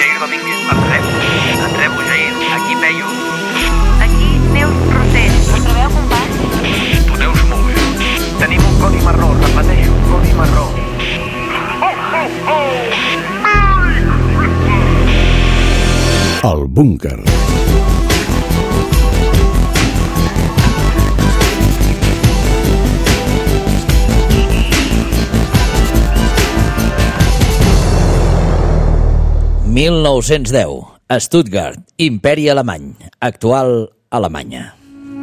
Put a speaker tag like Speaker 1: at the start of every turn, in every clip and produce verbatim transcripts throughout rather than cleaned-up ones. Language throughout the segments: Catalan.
Speaker 1: Jair Domínguez. Entreu. Entreu, Jair. Aquí Peyu.
Speaker 2: Aquí Neus Rosell. Es preveu combat?
Speaker 1: Tu Neus, molt bé. Tenim un codi marró, repeteixo, un codi marró.
Speaker 3: El búnquer.
Speaker 4: mil nou-cents deu. Stuttgart, Imperi Alemany, actual Alemanya.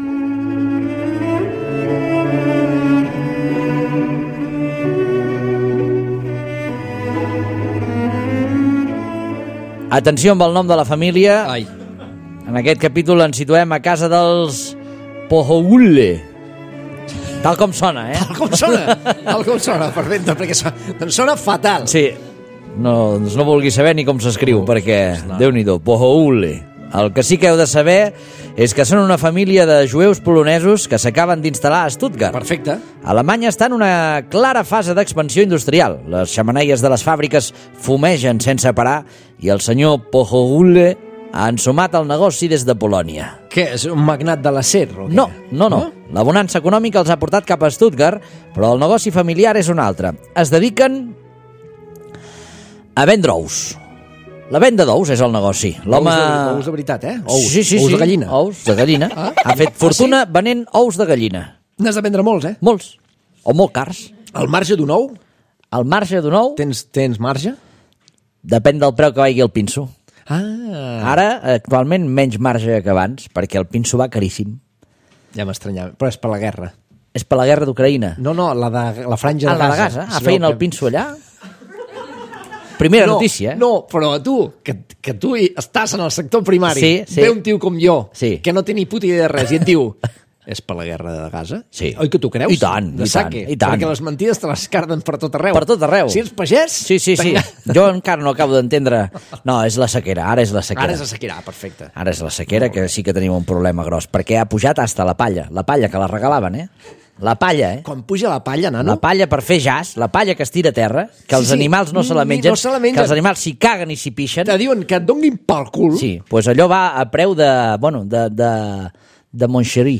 Speaker 4: Atenció amb el nom de la família.
Speaker 5: Ai.
Speaker 4: En aquest capítol ens situem a casa dels Pohoule. Tal com sona, eh?
Speaker 5: Tal com sona, tal com sona, perfecte, perquè sona, doncs sona fatal.
Speaker 4: Sí, no, doncs no vulgui saber ni com s'escriu,
Speaker 5: No,
Speaker 4: perquè,
Speaker 5: no.
Speaker 4: Déu-n'hi-do, Pohoule. El que sí que heu de saber és que són una família de jueus polonesos que s'acaben d'instal·lar a Stuttgart.
Speaker 5: Perfecte.
Speaker 4: Alemanya està en una clara fase d'expansió industrial. Les xemeneies de les fàbriques fumegen sense parar i el senyor Pohoule ha ensumat el negoci des de Polònia.
Speaker 5: Què, és un magnat de l'acer? O què?
Speaker 4: No, no, no. La bonança econòmica els ha portat cap a Stuttgart, però el negoci familiar és un altre. Es dediquen a vendre ous. La venda d'ous és el negoci. L'home...
Speaker 5: Ous de, ous de veritat, eh? Ous,
Speaker 4: sí, sí,
Speaker 5: ous
Speaker 4: sí.
Speaker 5: de gallina.
Speaker 4: Ous de gallina.
Speaker 5: Ah?
Speaker 4: Ha fet fortuna venent ous de gallina.
Speaker 5: N'has de vendre molts, eh?
Speaker 4: Molts. O molt cars.
Speaker 5: Al marge d'un ou?
Speaker 4: Al marge d'un ou
Speaker 5: Tens, tens marge?
Speaker 4: depèn del preu que vagi el pinso.
Speaker 5: Ah.
Speaker 4: Ara, actualment, menys marge que abans, perquè el pinso va caríssim.
Speaker 5: Ja m'estranyava, però és per la guerra.
Speaker 4: És per la guerra d'Ucraïna.
Speaker 5: No, no, la de la franja
Speaker 4: Ah,
Speaker 5: de
Speaker 4: la
Speaker 5: Gaza.
Speaker 4: de Gaza. Ah,
Speaker 5: Sí,
Speaker 4: feien
Speaker 5: que-
Speaker 4: el pinso allà? Primera
Speaker 5: no,
Speaker 4: notícia, eh?
Speaker 5: No, però tu, que, que tu hi estàs en el sector primari,
Speaker 4: Sí, sí.
Speaker 5: ve un tio com jo,
Speaker 4: Sí.
Speaker 5: que no té ni puta idea de res, i et diu, és per la guerra de Gaza?
Speaker 4: Sí.
Speaker 5: Oi que tu creus?
Speaker 4: I tant,
Speaker 5: de
Speaker 4: i tant,
Speaker 5: saque?
Speaker 4: i tant.
Speaker 5: Perquè les mentides te les carden per tot arreu.
Speaker 4: Per tot arreu.
Speaker 5: Si ets pagès...
Speaker 4: Sí, sí, sí.
Speaker 5: t'enga-
Speaker 4: Jo encara no acabo d'entendre... No, és la sequera, ara és la sequera.
Speaker 5: Ara és la sequera, perfecte.
Speaker 4: Ara és la sequera, que sí que tenim un problema gros, perquè ha pujat hasta la palla. La palla, que la regalaven, eh? La palla, eh?
Speaker 5: Quan puja la palla, nano...
Speaker 4: La palla per fer jazz, la palla que es tira a terra, que els
Speaker 5: Sí, sí.
Speaker 4: animals no se la
Speaker 5: Ni-
Speaker 4: mengen,
Speaker 5: no se la mengen.
Speaker 4: que els animals s'hi caguen i s'hi pixen.
Speaker 5: Te diuen que et donguin pel cul.
Speaker 4: Sí, doncs pues allò va a preu de... Bueno, de... de, de Moncherí.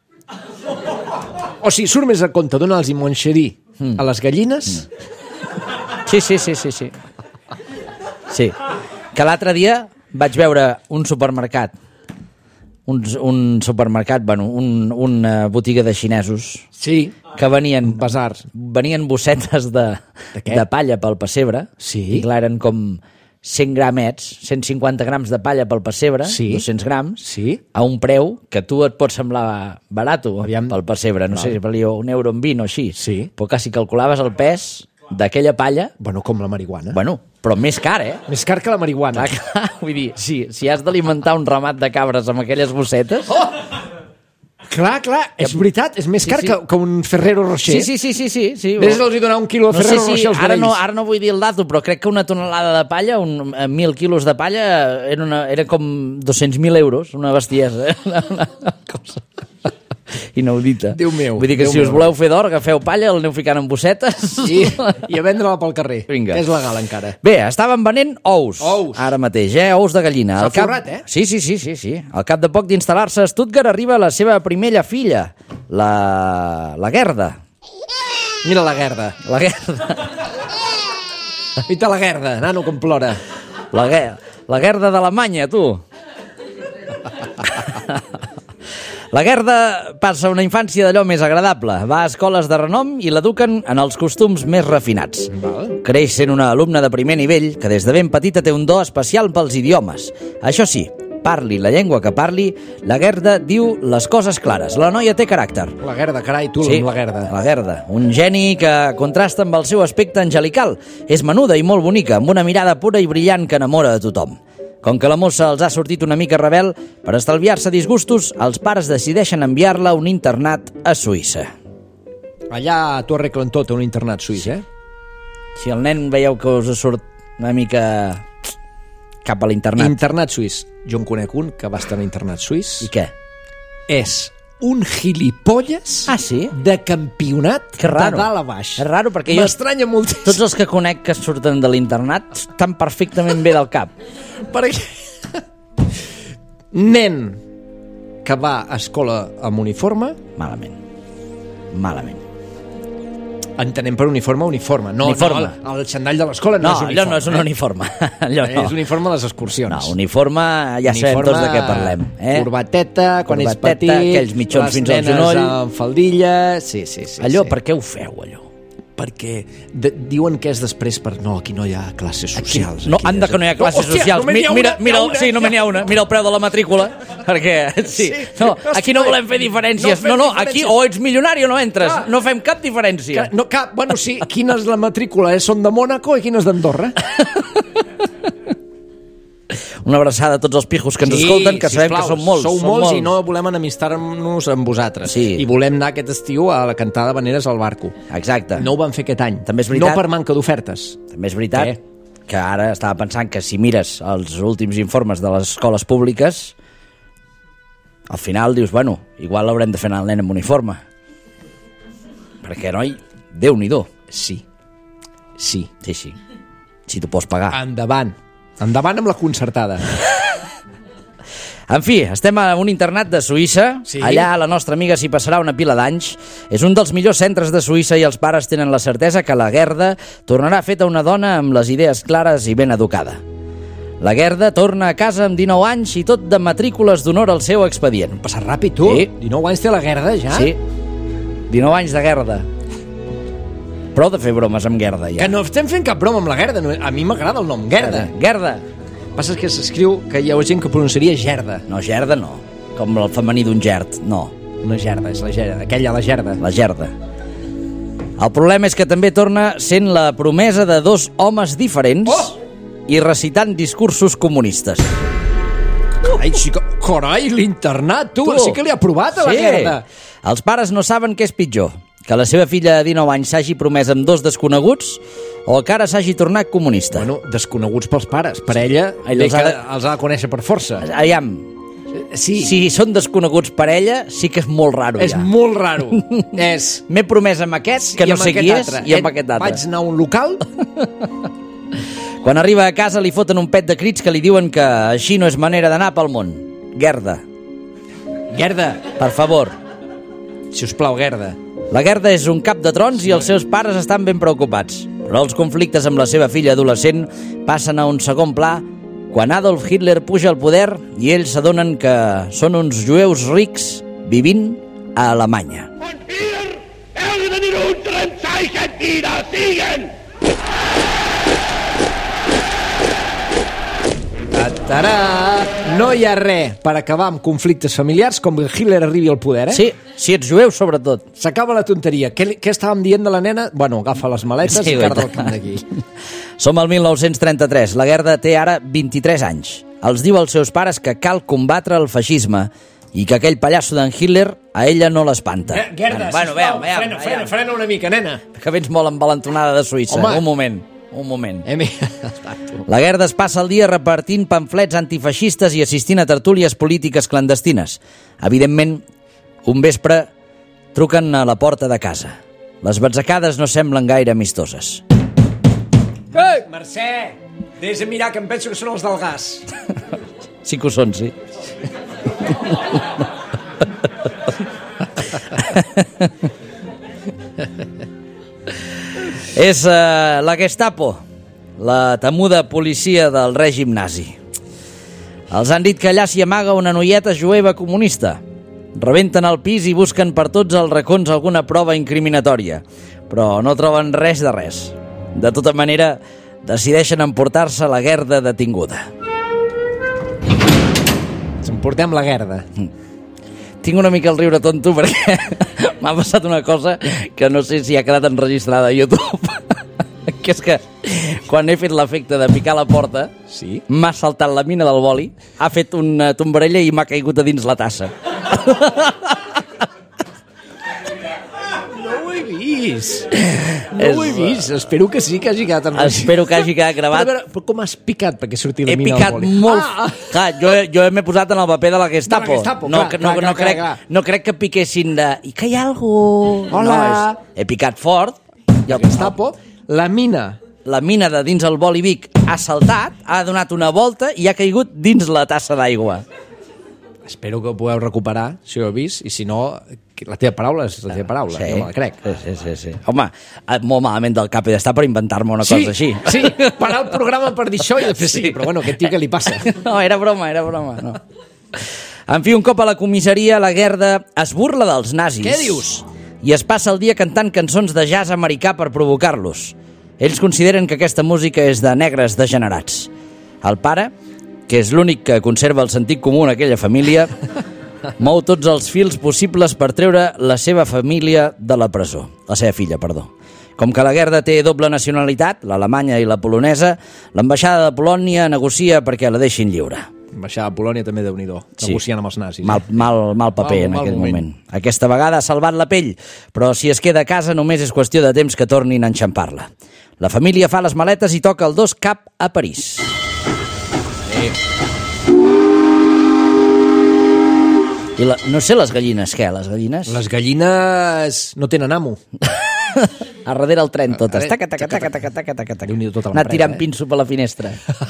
Speaker 5: O sigui, surt més a compte donar-los monxerí
Speaker 4: Mm.
Speaker 5: a les gallines...
Speaker 4: Sí, sí, sí, sí, sí. Sí. Que l'altre dia vaig veure un supermercat, un, un supermercat, bueno, un, una botiga de xinesos
Speaker 5: Sí,
Speaker 4: que venien,
Speaker 5: basars.
Speaker 4: venien bossetes de,
Speaker 5: De què?
Speaker 4: de palla pel pessebre.
Speaker 5: Sí.
Speaker 4: I clar, eren com cent gramets, cent cinquanta grams de palla pel pessebre,
Speaker 5: Sí.
Speaker 4: dos-cents grams,
Speaker 5: Sí.
Speaker 4: a un preu que a tu et pot semblar barato.
Speaker 5: Aviam.
Speaker 4: Pel pessebre. No
Speaker 5: Val.
Speaker 4: sé, valia un euro en vint o així.
Speaker 5: Sí.
Speaker 4: Però quasi calculaves el pes d'aquella palla.
Speaker 5: Bueno, com la marihuana.
Speaker 4: Bueno, però més car, eh?
Speaker 5: Més car que la marihuana.
Speaker 4: Clar, clar, vull dir, si, si has d'alimentar un ramat de cabres amb aquelles bossetes...
Speaker 5: Oh! Clar, clar, és veritat, és més
Speaker 4: Sí,
Speaker 5: car
Speaker 4: sí.
Speaker 5: Que, que un Ferrero Rocher.
Speaker 4: Sí, sí, sí, sí, sí, sí.
Speaker 5: Vés-los donar un quilo de
Speaker 4: No sé
Speaker 5: Ferrero
Speaker 4: si,
Speaker 5: Rocher als
Speaker 4: ara no,
Speaker 5: vedells.
Speaker 4: ara no vull dir el dato, però crec que una tonelada de palla, un, eh, mil quilos de palla, era, una, era com dos-cents mil euros, una bestiesa. Eh? Una cosa inaudita.
Speaker 5: Déu meu,
Speaker 4: Vull dir que
Speaker 5: Déu
Speaker 4: si us
Speaker 5: meu.
Speaker 4: voleu fer d'or, agafeu palla, el aneu ficant en bossetes.
Speaker 5: I, I a vendre-la pel carrer.
Speaker 4: Vinga.
Speaker 5: És legal encara.
Speaker 4: Bé, estaven venent ous.
Speaker 5: Ous.
Speaker 4: Ara mateix, eh? Ous de gallina.
Speaker 5: S'ha
Speaker 4: Al cap...
Speaker 5: forrat, eh?
Speaker 4: Sí, sí, sí, sí, sí. Al cap de poc d'instal·lar-se a Stuttgart arriba la seva primera filla, la... la Gerda.
Speaker 5: Mira la Gerda.
Speaker 4: La Gerda.
Speaker 5: Mira la Gerda, nano, com plora.
Speaker 4: La, Ger... la Gerda d'Alemanya, tu. La Gerda passa una infància d'allò més agradable. Va a escoles de renom i l'eduquen en els costums més refinats.
Speaker 5: Val.
Speaker 4: Creix sent una alumna de primer nivell que des de ben petita té un do especial pels idiomes. Això sí, parli la llengua que parli, la Gerda diu les coses clares. La noia té caràcter.
Speaker 5: La Gerda, carai, tu
Speaker 4: Sí,
Speaker 5: amb la Gerda.
Speaker 4: la Gerda. Un geni que contrasta amb el seu aspecte angelical. És menuda i molt bonica, amb una mirada pura i brillant que enamora a tothom. Com que la mossa els ha sortit una mica rebel, per estalviar-se disgustos, els pares decideixen enviar-la a un internat a Suïssa.
Speaker 5: Allà t'ho arreglen tot a un internat suís, eh?
Speaker 4: Si el nen veieu que us surt una mica cap a l'internat.
Speaker 5: Internat suís. Jo en conec un que va estar a l'internat suís.
Speaker 4: I què?
Speaker 5: És un gilipolles
Speaker 4: Ah, sí?
Speaker 5: de campionat
Speaker 4: Que raro.
Speaker 5: de dalt a baix.
Speaker 4: És raro perquè jo...
Speaker 5: M'estranya moltíssim.
Speaker 4: Tots els que conec que surten de l'internat estan perfectament bé del cap.
Speaker 5: Perquè... Nen que va a escola amb uniforme,
Speaker 4: Malament. Malament.
Speaker 5: entenem per uniforme, uniforme. No,
Speaker 4: Uniforme.
Speaker 5: no el, el xandall de l'escola no,
Speaker 4: No,
Speaker 5: és uniforme.
Speaker 4: allò no és un uniforme. Allò
Speaker 5: Eh?
Speaker 4: no.
Speaker 5: És uniforme de les excursions.
Speaker 4: No, uniforme, ja sabem tots de què parlem. Eh?
Speaker 5: Corbateta, quan és
Speaker 4: Corbateta,
Speaker 5: petit,
Speaker 4: aquells mitjons
Speaker 5: les
Speaker 4: fins al
Speaker 5: nenes
Speaker 4: genoll.
Speaker 5: amb faldilla... Sí, sí, sí.
Speaker 4: Allò,
Speaker 5: sí.
Speaker 4: per què ho feu, allò?
Speaker 5: Perquè de, diuen que és després per... No, aquí no hi ha classes socials.
Speaker 4: No,
Speaker 5: aquí
Speaker 4: anda que no hi ha classes
Speaker 5: hòstia,
Speaker 4: socials.
Speaker 5: només n'hi ha
Speaker 4: Mi- mira,
Speaker 5: una,
Speaker 4: mira,
Speaker 5: n'hi ha una,
Speaker 4: sí, només n'hi ha una. Mira el preu de la matrícula, perquè... Sí,
Speaker 5: Sí,
Speaker 4: no,
Speaker 5: no es
Speaker 4: aquí no
Speaker 5: pot.
Speaker 4: volem fer diferències.
Speaker 5: No fem
Speaker 4: No, no, aquí
Speaker 5: diferències.
Speaker 4: o ets milionari o no entres.
Speaker 5: Ah.
Speaker 4: No fem cap diferència.
Speaker 5: Que, no, cap, bueno, sí, quina és la matrícula? Eh? Són de Mònaco i quina és d'Andorra?
Speaker 4: Una abraçada a tots els pijos que ens escolten, que sabem que són molts.
Speaker 5: Sou
Speaker 4: són
Speaker 5: molts i no volem enemistar-nos amb vosaltres.
Speaker 4: Sí.
Speaker 5: I volem anar aquest estiu a la cantada de Veneres al barco.
Speaker 4: Exacte.
Speaker 5: No ho van fer aquest any.
Speaker 4: També és veritat.
Speaker 5: No per manca d'ofertes.
Speaker 4: També és veritat
Speaker 5: Què?
Speaker 4: que ara estava pensant que si mires els últims informes de les escoles públiques, al final dius, bueno, igual l'haurem de fer anar el nen amb uniforme. Perquè, noi, Déu-n'hi-do.
Speaker 5: Sí. Sí.
Speaker 4: Sí, sí. Si t'ho pots pagar.
Speaker 5: Endavant. Endavant amb la concertada.
Speaker 4: En fi, estem a un internat de Suïssa.
Speaker 5: Sí.
Speaker 4: Allà la nostra amiga s'hi passarà una pila d'anys. És un dels millors centres de Suïssa i els pares tenen la certesa que la Gerda tornarà feta una dona amb les idees clares i ben educada. La Gerda torna a casa amb dinou anys i tot de matrícules d'honor al seu expedient.
Speaker 5: Passa ràpid, tu.
Speaker 4: Sí.
Speaker 5: dinou anys té la Gerda, ja?
Speaker 4: Sí, dinou anys de Gerda. Prou de fer bromes amb Gerda, ja.
Speaker 5: Que no estem fent cap broma amb la Gerda. no- A mi m'agrada el nom, Gerda.
Speaker 4: Gerda.
Speaker 5: Passa que s'escriu que hi ha gent que pronunciaria Gerda.
Speaker 4: No, Gerda no. Com el femení d'un gerd, no.
Speaker 5: Una Gerda, és la Gerda. Aquella, la Gerda.
Speaker 4: La Gerda. El problema és que també torna sent la promesa de dos homes diferents
Speaker 5: Oh!
Speaker 4: i recitant discursos comunistes.
Speaker 5: Carai, sí que... Carai, l'internat, tu,
Speaker 4: Tu.
Speaker 5: sí que li ha provat a la
Speaker 4: Sí.
Speaker 5: Gerda.
Speaker 4: Els pares no saben què és pitjor, que la seva filla de dinou anys s'hagi promès amb dos desconeguts o que ara s'hagi tornat comunista.
Speaker 5: Bueno, desconeguts pels pares. Per ella,
Speaker 4: Ell
Speaker 5: bé
Speaker 4: els
Speaker 5: que
Speaker 4: ha de-
Speaker 5: els ha de conèixer per força.
Speaker 4: Aviam,
Speaker 5: Sí,
Speaker 4: si són desconeguts per ella, sí que és molt raro,
Speaker 5: és
Speaker 4: ja.
Speaker 5: molt raro. és...
Speaker 4: M'he promès amb aquest, que
Speaker 5: I
Speaker 4: no
Speaker 5: amb
Speaker 4: sé
Speaker 5: aquest
Speaker 4: qui és,
Speaker 5: altre.
Speaker 4: i amb
Speaker 5: Eh,
Speaker 4: aquest altre.
Speaker 5: Vaig anar a un local...
Speaker 4: Quan arriba a casa li foten un pet de crits que li diuen que així no és manera d'anar pel món. Gerda,
Speaker 5: Gerda,
Speaker 4: per favor.
Speaker 5: si us plau, Gerda.
Speaker 4: La Gerda és un cap de trons i els seus pares estan ben preocupats. Però els conflictes amb la seva filla adolescent passen a un segon pla quan Adolf Hitler puja al poder i ells s'adonen que són uns jueus rics vivint a Alemanya.
Speaker 6: Und wir werden in unserem Zeichen wieder siegen!
Speaker 5: Tarà! No hi ha res per acabar amb conflictes familiars com que Hitler arribi al poder, eh?
Speaker 4: Sí, si ets jueu, sobretot.
Speaker 5: S'acaba la tonteria. Què, li- què estàvem dient de la nena? Bueno, agafa les maletes
Speaker 4: Sí,
Speaker 5: i carda el
Speaker 4: guaita.
Speaker 5: camp d'aquí.
Speaker 4: Som al mil nou-cents trenta-tres. La Gerda té ara vint-i-tres anys. Els diu als seus pares que cal combatre el feixisme i que aquell pallasso d'en Hitler a ella no l'espanta.
Speaker 5: Eh, Gerda,
Speaker 4: bueno,
Speaker 5: sisplau,
Speaker 4: veam, veam,
Speaker 5: frena, frena,
Speaker 4: veam.
Speaker 5: frena una mica, nena.
Speaker 4: Que vens molt envalentonada de Suïssa.
Speaker 5: Home.
Speaker 4: Un moment, un moment.
Speaker 5: Eh, mira, exacte.
Speaker 4: La Gerda es passa el dia repartint pamflets antifeixistes i assistint a tertúlies polítiques clandestines. Evidentment, un vespre truquen a la porta de casa. Les batzacades no semblen gaire amistoses.
Speaker 5: Ei, Mercè, des de mirar que em penso que són els del gas.
Speaker 4: Sí que ho són, sí. És uh, la Gestapo, la temuda policia del règim nazi. Els han dit que allà s'hi amaga una noieta jueva comunista. Rebenten el pis i busquen per tots els racons alguna prova incriminatòria, però no troben res de res. De tota manera, decideixen emportar-se la Gerda detinguda.
Speaker 5: Ens emportem la Gerda.
Speaker 4: Tinc una mica el riure tonto perquè m'ha passat una cosa que no sé si ha quedat enregistrada a YouTube. Que és que quan he fet l'efecte de picar la porta,
Speaker 5: Sí?
Speaker 4: m'ha saltat la mina del boli, ha fet una tombarella i m'ha caigut a dins la tassa.
Speaker 5: No ho he vist. vist. No ho he vist. Espero que sí, que hagi quedat enregistrat.
Speaker 4: Espero que hagi quedat gravat.
Speaker 5: Però, però com has picat perquè surti la
Speaker 4: He
Speaker 5: mina
Speaker 4: picat
Speaker 5: al boli?
Speaker 4: molt...
Speaker 5: Ah,
Speaker 4: Clar, jo, jo m'he posat en el paper de la Gestapo.
Speaker 5: De la Gestapo,
Speaker 4: no,
Speaker 5: clar,
Speaker 4: que- no,
Speaker 5: clar,
Speaker 4: no,
Speaker 5: clar,
Speaker 4: crec,
Speaker 5: clar.
Speaker 4: no crec que piquessin de... I que hi ha algú...
Speaker 5: Hola.
Speaker 4: No, és, he picat fort. I el,
Speaker 5: Gestapo, la mina.
Speaker 4: La mina de dins el boli Vic ha saltat, ha donat una volta i ha caigut dins la tassa d'aigua.
Speaker 5: Espero que ho pugueu recuperar, si ho heu vist, i si no, la teva paraula és la teva paraula,
Speaker 4: Sí,
Speaker 5: jo me la crec.
Speaker 4: Sí, sí, sí, sí. Home, eh, molt malament del cap he d'estar per inventar-me una cosa així.
Speaker 5: Sí, parar el programa per dir això i després sí, però bueno, aquest tio què li passa?
Speaker 4: No, era broma, era broma. No. En fi, un cop a la comissaria, la Gerda es burla dels nazis.
Speaker 5: Què dius?
Speaker 4: I es passa el dia cantant cançons de jazz americà per provocar-los. Ells consideren que aquesta música és de negres degenerats. El pare, que és l'únic que conserva el sentit comú en aquella família, mou tots els fils possibles per treure la seva família de la presó. La seva filla, perdó. Com que la Gerda té doble nacionalitat, l'alemanya i la polonesa, l'ambaixada de Polònia negocia perquè la deixin lliure.
Speaker 5: Baixar a Polònia també déu-n'hi-do,
Speaker 4: Sí.
Speaker 5: negociant amb els nazis.
Speaker 4: Mal, mal, mal paper
Speaker 5: Mal-
Speaker 4: en
Speaker 5: mal
Speaker 4: aquell
Speaker 5: moment.
Speaker 4: moment. Aquesta vegada ha salvat la pell, però si es queda a casa només és qüestió de temps que tornin a enxampar-la. La família fa les maletes i toca el dos cap a París. I la, no sé les gallines, què, les gallines?
Speaker 5: Les gallines no tenen amo.
Speaker 4: A darrere el tren totes.
Speaker 5: A
Speaker 4: Taca,
Speaker 5: veure,
Speaker 4: taca, taca, taca, taca, taca, taca.
Speaker 5: Déu-n'hi-do tota
Speaker 4: Anar
Speaker 5: l'empresa,
Speaker 4: tirant
Speaker 5: eh?
Speaker 4: pinso per la finestra.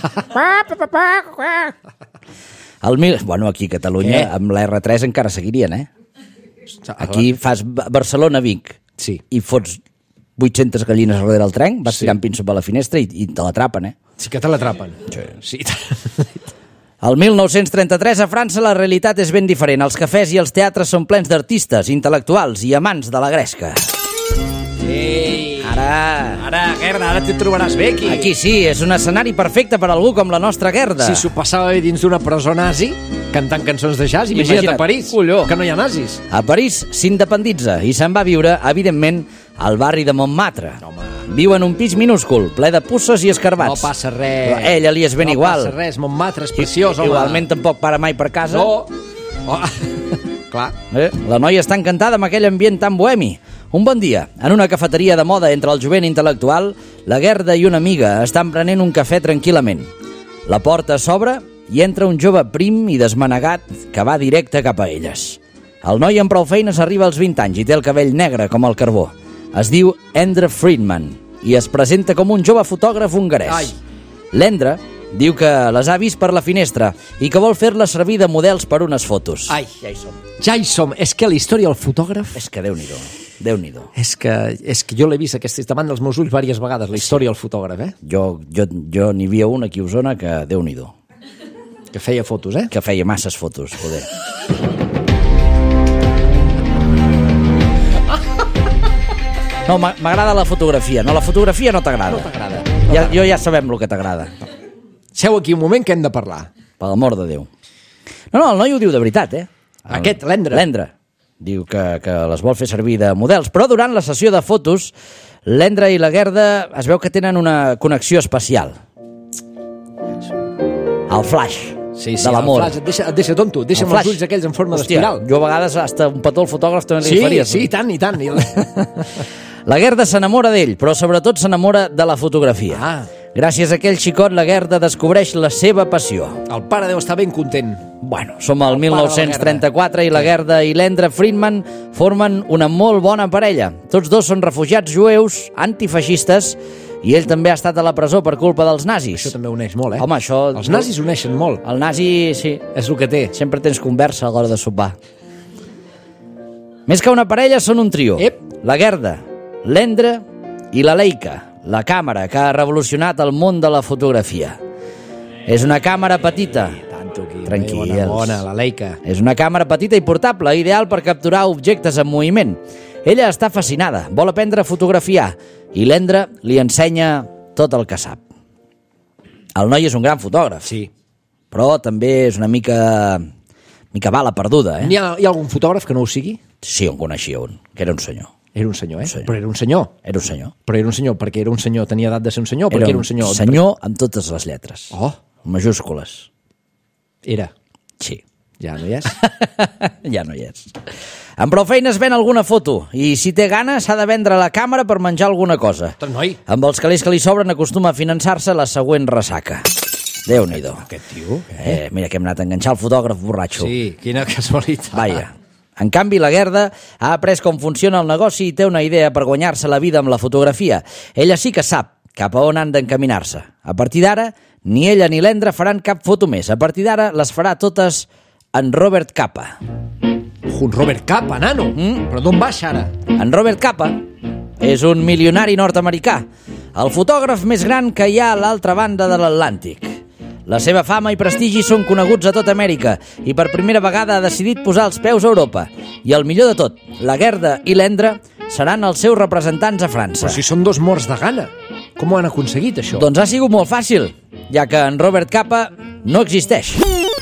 Speaker 4: El mil... Bueno, aquí a Catalunya,
Speaker 5: Què?
Speaker 4: amb la erre tres encara seguirien, eh? Aquí fas Ba- Barcelona-Vic
Speaker 5: Sí.
Speaker 4: i fots vuit-centes gallines darrere el tren, vas
Speaker 5: Sí.
Speaker 4: tirant pinso per la finestra i, i te l'atrapen, eh?
Speaker 5: Sí que te l'atrapen. Sí. sí.
Speaker 4: El mil nou-cents trenta-tres a França la realitat és ben diferent. Els cafès i els teatres són plens d'artistes, intel·lectuals i amants de la gresca.
Speaker 5: Ei.
Speaker 4: Ara...
Speaker 5: Ara, Gerda, ara t'hi trobaràs bé aquí.
Speaker 4: Aquí sí, és un escenari perfecte per a algú com la nostra Gerda.
Speaker 5: Si s'ho passava bé dins d'una presó nazi, cantant cançons de jazz, imagina't,
Speaker 4: Imagina't,
Speaker 5: a París,
Speaker 4: colló.
Speaker 5: que no hi ha nazis.
Speaker 4: A París s'independitza i se'n va a viure, evidentment, al barri de Montmartre.
Speaker 5: Home.
Speaker 4: Viu en un pis minúscul, ple de pusses i escarbats.
Speaker 5: No passa res.
Speaker 4: Però a ella li és ben
Speaker 5: no
Speaker 4: igual.
Speaker 5: No passa res, Montmartre és preciós, home.
Speaker 4: Igualment tampoc para mai per casa.
Speaker 5: No. Oh. Clar.
Speaker 4: Eh? La noia està encantada amb aquell ambient tan bohemi. Un bon dia, en una cafeteria de moda entre el jovent intel·lectual, la Gerda i una amiga estan prenent un cafè tranquil·lament. La porta s'obre i entra un jove prim i desmanegat que va directe cap a elles. El noi amb prou feines arriba als vint anys i té el cabell negre com el carbó. Es diu Endre Friedman i es presenta com un jove fotògraf hongarès.
Speaker 5: Ai.
Speaker 4: L'Endre diu que les ha vist per la finestra i que vol fer-les servir de models per unes fotos.
Speaker 5: Ai.
Speaker 4: Ja hi som.
Speaker 5: Ja hi som. És que la història del fotògraf...
Speaker 4: És que Déu-n'hi-do, Déu-n'hi-do.
Speaker 5: És que, és que jo l'he vist aquesta davant dels meus ulls diverses vegades, la història del fotògraf, eh?
Speaker 4: Jo, jo, jo n'hi havia un aquí a Osona que Déu-n'hi-do,
Speaker 5: Que feia fotos, eh?
Speaker 4: que feia masses fotos, joder. No, m'a- m'agrada la fotografia. No, la fotografia no t'agrada.
Speaker 5: No t'agrada.
Speaker 4: Ja, jo ja sabem el que t'agrada,
Speaker 5: Seu aquí un moment que hem de parlar.
Speaker 4: per l'amor de Déu. No, no, el noi ho diu de veritat, eh? El-
Speaker 5: Aquest, l'Endre.
Speaker 4: L'Endre. Diu que, que les vol fer servir de models, però durant la sessió de fotos, l'Endre i la Gerda es veu que tenen una connexió especial. El flash
Speaker 5: Sí, sí,
Speaker 4: de l'amor.
Speaker 5: el flash et deixa, et deixa tonto, et deixa
Speaker 4: El
Speaker 5: amb els
Speaker 4: flash.
Speaker 5: ulls aquells en forma
Speaker 4: Hòstia,
Speaker 5: d'espiral.
Speaker 4: jo a vegades hasta un petó al fotògraf també li
Speaker 5: Sí,
Speaker 4: faria.
Speaker 5: sí, i tant, i tant. I...
Speaker 4: La Gerda s'enamora d'ell, però sobretot s'enamora de la fotografia.
Speaker 5: Ah.
Speaker 4: Gràcies a aquell xicot, la Gerda descobreix la seva passió.
Speaker 5: El pare deu estar ben content.
Speaker 4: Bueno, som al
Speaker 5: El
Speaker 4: mil nou-cents trenta-quatre i la Gerda i l'Endre Friedman formen una molt bona parella. Tots dos són refugiats jueus, antifeixistes, i ell també ha estat a la presó per culpa dels nazis.
Speaker 5: Això també uneix molt, eh?
Speaker 4: Home, això...
Speaker 5: Els nazis uneixen molt.
Speaker 4: El nazi, sí,
Speaker 5: És el que té.
Speaker 4: sempre tens conversa a l'hora de sopar. Més que una parella, són un trio.
Speaker 5: Ep.
Speaker 4: La Gerda, l'Endre i la Leica, la càmera que ha revolucionat el món de la fotografia. És una càmera petita.
Speaker 5: Tanto aquí.
Speaker 4: Tranquils.
Speaker 5: Bona, bona, la Leica.
Speaker 4: És una càmera petita i portable, ideal per capturar objectes en moviment. Ella està fascinada, vol aprendre a fotografiar, i l'Endre li ensenya tot el que sap. El noi és un gran fotògraf,
Speaker 5: Sí.
Speaker 4: però també és una mica... mica bala perduda, eh?
Speaker 5: Hi ha, hi ha algun fotògraf que no ho sigui?
Speaker 4: Sí, en coneixia un, que era un senyor.
Speaker 5: Era un senyor, eh?
Speaker 4: Un senyor.
Speaker 5: Però era un senyor.
Speaker 4: Era un senyor.
Speaker 5: Però era un senyor perquè era un senyor, tenia edat de ser un senyor, o perquè era un senyor...
Speaker 4: senyor amb totes les lletres.
Speaker 5: Oh,
Speaker 4: Majúscules.
Speaker 5: era.
Speaker 4: Sí.
Speaker 5: Ja no hi és.
Speaker 4: Ja no hi és. Amb prou feines ven alguna foto i si té gana s'ha de vendre la càmera per menjar alguna cosa.
Speaker 5: Tot noi.
Speaker 4: Amb els calés que li sobren acostuma a finançar-se la següent ressaca. Déu-n'hi-do.
Speaker 5: Aquest tio, què?
Speaker 4: Eh, mira que hem anat a enganxar el fotògraf borratxo.
Speaker 5: Sí, quina casualitat.
Speaker 4: Vaja. En canvi, la Gerda ha après com funciona el negoci i té una idea per guanyar-se la vida amb la fotografia. Ella sí que sap cap a on han d'encaminar-se. A partir d'ara, ni ella ni l'Endra faran cap foto més. A partir d'ara, les farà totes en Robert Capa.
Speaker 5: Un Robert Capa, nano. Mm? Però d'on baixa ara?
Speaker 4: En Robert Capa és un milionari nord-americà, el fotògraf més gran que hi ha a l'altra banda de l'Atlàntic. La seva fama i prestigi són coneguts a tota Amèrica i per primera vegada ha decidit posar els peus a Europa. I el millor de tot, la Gerda i l'Endra seran els seus representants a França.
Speaker 5: Però si són dos morts de gana. Com ho han aconseguit, això?
Speaker 4: Doncs ha sigut molt fàcil, ja que en Robert Capa no existeix.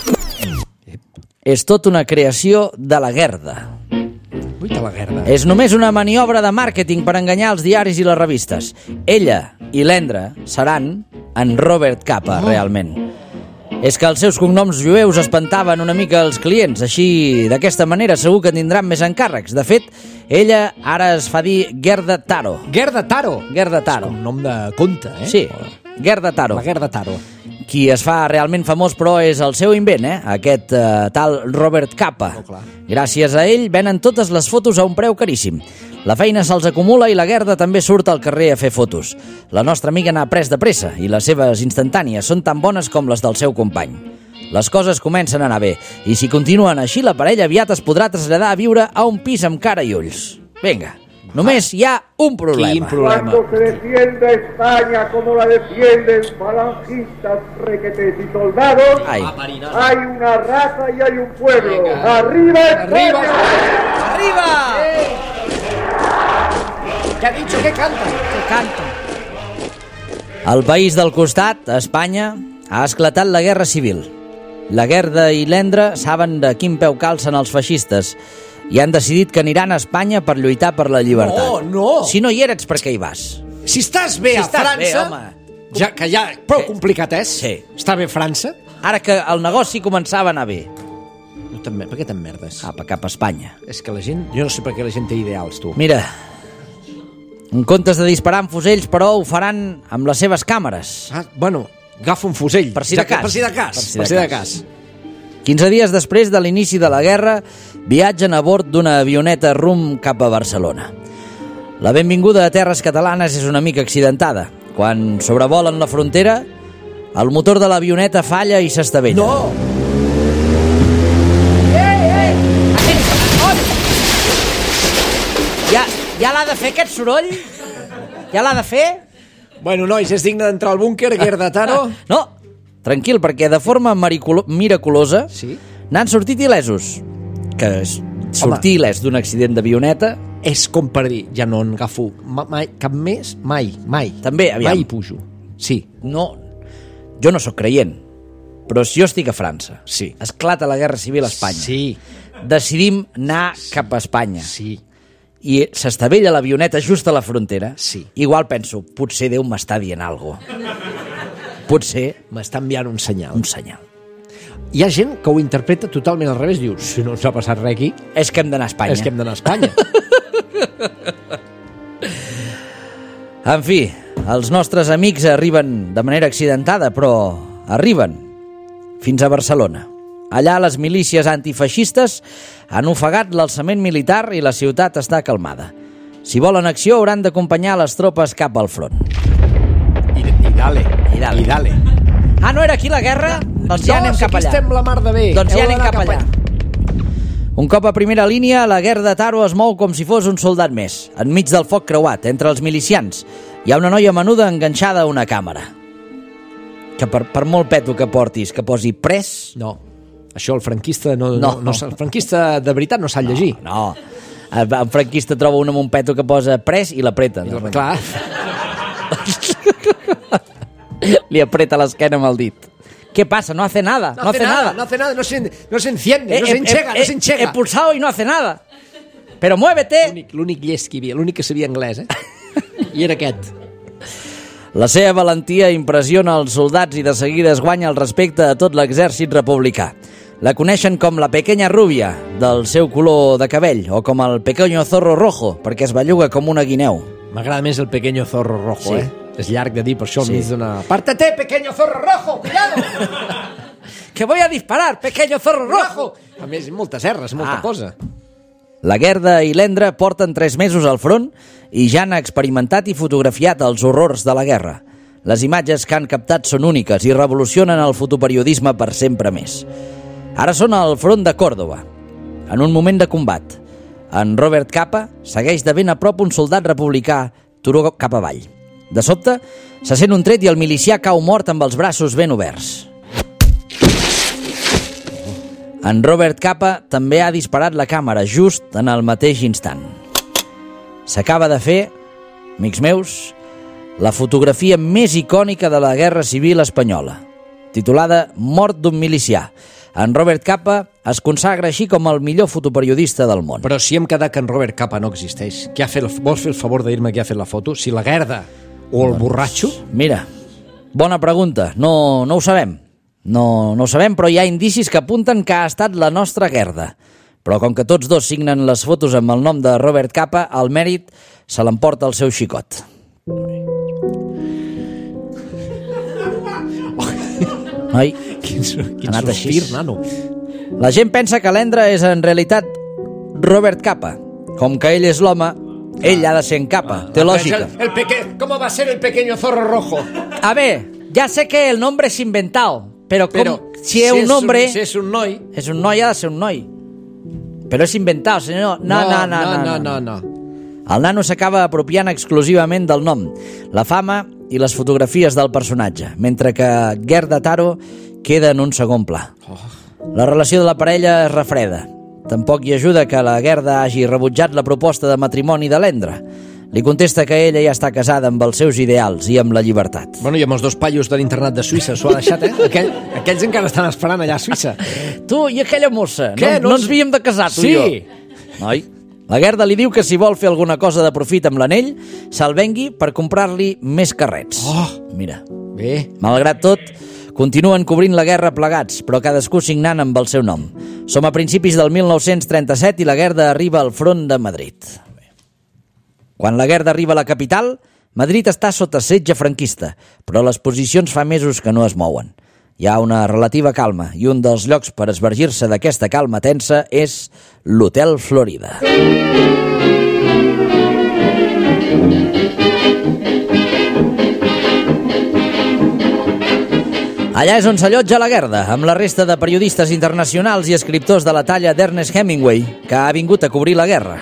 Speaker 4: És tot una creació de la Gerda.
Speaker 5: Ui, de la Gerda.
Speaker 4: És només una maniobra de màrqueting per enganyar els diaris i les revistes. Ella i l'Endra seran en Robert Capa, oh. realment. És que els seus cognoms jueus espantaven una mica els clients, així d'aquesta manera segur que tindran més encàrrecs. De fet, ella ara es fa dir Gerda Taro.
Speaker 5: Gerda Taro.
Speaker 4: Gerda Taro.
Speaker 5: És un nom de conte, eh?
Speaker 4: Sí, Gerda Taro.
Speaker 5: La Gerda Taro.
Speaker 4: Qui es fa realment famós, però, és el seu invent, eh? Aquest uh, tal Robert Capa.
Speaker 5: Oh, clar.
Speaker 4: Gràcies a ell venen totes les fotos a un preu caríssim. La feina se'ls acumula i la Gerda també surt al carrer a fer fotos. La nostra amiga n'ha pres de pressa i les seves instantànies són tan bones com les del seu company. Les coses comencen a anar bé i si continuen així la parella aviat es podrà traslladar a viure a un pis amb cara i ulls. Vinga, només hi ha un problema.
Speaker 5: Quin problema?
Speaker 6: Cuando se defienda España como la defienden falangistas, requetés y soldados,
Speaker 4: Ai.
Speaker 6: hay una raza y hay un pueblo. ¡Arriba España!
Speaker 4: Arriba!
Speaker 5: ¿Qué ha dicho? ¿Qué canta?
Speaker 4: Que canta. Al país del costat, a Espanya, ha esclatat la Guerra Civil. La Gerda i l'Endra saben de quin peu calcen els feixistes i han decidit que aniran a Espanya per lluitar per la llibertat.
Speaker 5: No, no.
Speaker 4: Si no hi eres, per què hi vas?
Speaker 5: Si estàs bé
Speaker 4: Si
Speaker 5: a
Speaker 4: estàs
Speaker 5: França,
Speaker 4: bé, home.
Speaker 5: ja, que ja prou
Speaker 4: Sí.
Speaker 5: complicat és,
Speaker 4: Sí.
Speaker 5: està bé França,
Speaker 4: Ara que el negoci començava a anar bé,
Speaker 5: no te'n- per què t'emmerdes?
Speaker 4: cap a, cap a Espanya.
Speaker 5: És que la gent, jo no sé per què la gent té ideals, tu.
Speaker 4: Mira, en comptes de disparar amb fusells, però ho faran amb les seves càmeres.
Speaker 5: Ah, bueno, agafa un fusell.
Speaker 4: Per si de
Speaker 5: Ja que-
Speaker 4: cas.
Speaker 5: Per si de cas.
Speaker 4: Per si de
Speaker 5: Per si de
Speaker 4: cas.
Speaker 5: cas.
Speaker 4: quinze dies després de l'inici de la guerra, viatgen a bord d'una avioneta rumb cap a Barcelona. La benvinguda a terres catalanes és una mica accidentada. Quan sobrevolen la frontera, el motor de l'avioneta falla i s'estavella.
Speaker 5: No!
Speaker 4: Ja, ja l'ha de fer aquest soroll? Ja l'ha de fer?
Speaker 5: Bueno, nois, és digne d'entrar al búnquer, Gerda Taro.
Speaker 4: No, tranquil, perquè de forma mariculo- miraculosa
Speaker 5: Sí?
Speaker 4: n'han sortit il·lesos. Que s- sortir il·lès d'un accident d'avioneta
Speaker 5: És com per dir, ja no en agafo ma- mai, cap més, mai, mai.
Speaker 4: També, aviam.
Speaker 5: Mai hi pujo. Sí,
Speaker 4: no... Jo no sóc creient, però si jo estic a França,
Speaker 5: Sí.
Speaker 4: esclata la Guerra Civil a Espanya,
Speaker 5: sí,
Speaker 4: decidim anar cap a Espanya
Speaker 5: sí.
Speaker 4: i s'estavella l'avioneta just a la frontera,
Speaker 5: Sí.
Speaker 4: igual penso, potser Déu m'està dient alguna cosa. Potser
Speaker 5: M'està enviant un senyal.
Speaker 4: un senyal.
Speaker 5: Hi ha gent que ho interpreta totalment al revés. Diu, si no ens ha passat res aquí,
Speaker 4: És que hem d'anar a Espanya.
Speaker 5: és que hem d'anar a Espanya.
Speaker 4: En fi, els nostres amics arriben de manera accidentada, però arriben fins a Barcelona. Allà les milícies antifeixistes han ofegat l'alçament militar i la ciutat està calmada. Si volen acció hauran d'acompanyar les tropes cap al front.
Speaker 5: I, i dale,
Speaker 4: I dale.
Speaker 5: i dale.
Speaker 4: Ah, no era aquí la guerra? Doncs ja
Speaker 5: no,
Speaker 4: anem
Speaker 5: si
Speaker 4: cap
Speaker 5: aquí
Speaker 4: allà.
Speaker 5: estem la mar de bé.
Speaker 4: Doncs ja
Speaker 5: Heu
Speaker 4: anem
Speaker 5: d'anar
Speaker 4: cap allà. Un cop a primera línia, la Gerda Taro es mou com si fos un soldat més, enmig del foc creuat, entre els milicians. Hi ha una noia menuda enganxada a una càmera. Que per, per molt peto que portis, que posi pres...
Speaker 5: No, això el franquista no,
Speaker 4: No.
Speaker 5: no, no, el franquista de veritat no sap llegir.
Speaker 4: No, en franquista troba un amb un peto que posa pres i l'apreta.
Speaker 5: I la, clar,
Speaker 4: Li apreta l'esquena amb el dit. ¿Qué pasa? No hace nada. No, hace nada.
Speaker 5: no hace nada, no se, no se enciende,
Speaker 4: Eh,
Speaker 5: no se
Speaker 4: he-
Speaker 5: enxega,
Speaker 4: he-
Speaker 5: no se enxega.
Speaker 4: He pulsado y no hace nada. Pero muévete.
Speaker 5: L'únic, l'únic llest que hi havia, l'únic que sabia anglès, eh? I era aquest.
Speaker 4: La seva valentia impressiona els soldats i de seguida es guanya el respecte a tot l'exèrcit republicà. La coneixen com la pequeña rubia, del seu color de cabell, o com el pequeño zorro rojo, perquè es belluga com una guineu.
Speaker 5: M'agrada més el pequeño zorro rojo,
Speaker 4: Sí.
Speaker 5: eh? És llarg de dir, per això
Speaker 4: Sí.
Speaker 5: al mig d'una... Pártate, pequeño zorro rojo, cuidado!
Speaker 4: Que voy a disparar, pequeño zorro rojo!
Speaker 5: A més, moltes erres, molta
Speaker 4: Ah.
Speaker 5: cosa.
Speaker 4: La Gerda i l'Endra porten tres mesos al front i ja han experimentat i fotografiat els horrors de la guerra. Les imatges que han captat són úniques i revolucionen el fotoperiodisme per sempre més. Ara són al front de Còrdova, en un moment de combat. En Robert Capa segueix de ben a prop un soldat republicà turó cap avall. De sobte, se sent un tret i el milicià cau mort amb els braços ben oberts. En Robert Capa també ha disparat la càmera just en el mateix instant. S'acaba de fer, amics meus, la fotografia més icònica de la Guerra Civil espanyola, titulada Mort d'un milicià. En Robert Capa es consagra així com el millor fotoperiodista del món.
Speaker 5: Però si hem quedat que en Robert Capa no existeix, qui ha fet el... vols fer el favor de dir-me qui ha fet la foto? Si la Gerda o el borratxo?
Speaker 4: Mira, bona pregunta. No, no ho sabem. No, no ho sabem, però hi ha indicis que apunten que ha estat la nostra Gerda. Però com que tots dos signen les fotos amb el nom de Robert Capa, el mèrit se l'emporta el seu xicot. Noi,
Speaker 5: Quin, quin
Speaker 4: Ha anat així.
Speaker 5: sospir, nano.
Speaker 4: la gent pensa que l'Endra és en realitat Robert Capa. Com que ell és l'home, ell ha de ser en Capa. Té lògica.
Speaker 5: El, el peque... ¿Cómo va a ser el pequeño zorro rojo?
Speaker 4: A ver, ya sé que el nombre es inventado, pero, com,
Speaker 5: Però
Speaker 4: si es un hombre...
Speaker 5: Si és un noi...
Speaker 4: És un noi, ha de ser un noi. Però és inventat, senyor. No, no, no, no.
Speaker 5: no, no, no.
Speaker 4: El nano s'acaba apropiant exclusivament del nom, la fama i les fotografies del personatge, mentre que Gerda Taro queda en un segon pla. La relació de la parella es refreda. Tampoc hi ajuda que la Gerda hagi rebutjat la proposta de matrimoni de l'Endra. Li contesta que ella ja està casada amb els seus ideals i amb la llibertat.
Speaker 5: Bueno, i amb els dos paios de l'internat de Suïssa, s'ho ha deixat, eh? Aquell, aquells encara estan esperant allà a Suïssa.
Speaker 4: Tu i aquella mossa,
Speaker 5: Què?
Speaker 4: no,
Speaker 5: No
Speaker 4: no ens
Speaker 5: ens-
Speaker 4: havíem de casar, tu
Speaker 5: Sí.
Speaker 4: i jo. Noi, la Gerda li diu que si vol fer alguna cosa de profit amb l'anell, se'l vengui per comprar-li més carrets.
Speaker 5: Oh.
Speaker 4: Mira,
Speaker 5: Bé,
Speaker 4: malgrat tot, continuen cobrint la guerra plegats, però cadascú signant amb el seu nom. Som a principis del mil nou-cents trenta-set i la Gerda arriba al front de Madrid. Quan la Gerda arriba a la capital, Madrid està sota setge franquista, però les posicions fa mesos que no es mouen. Hi ha una relativa calma i un dels llocs per esvergir-se d'aquesta calma tensa és l'Hotel Florida. Allà és on s'allotja la Gerda, amb la resta de periodistes internacionals i escriptors de la talla d'Ernest Hemingway, que ha vingut a cobrir la guerra.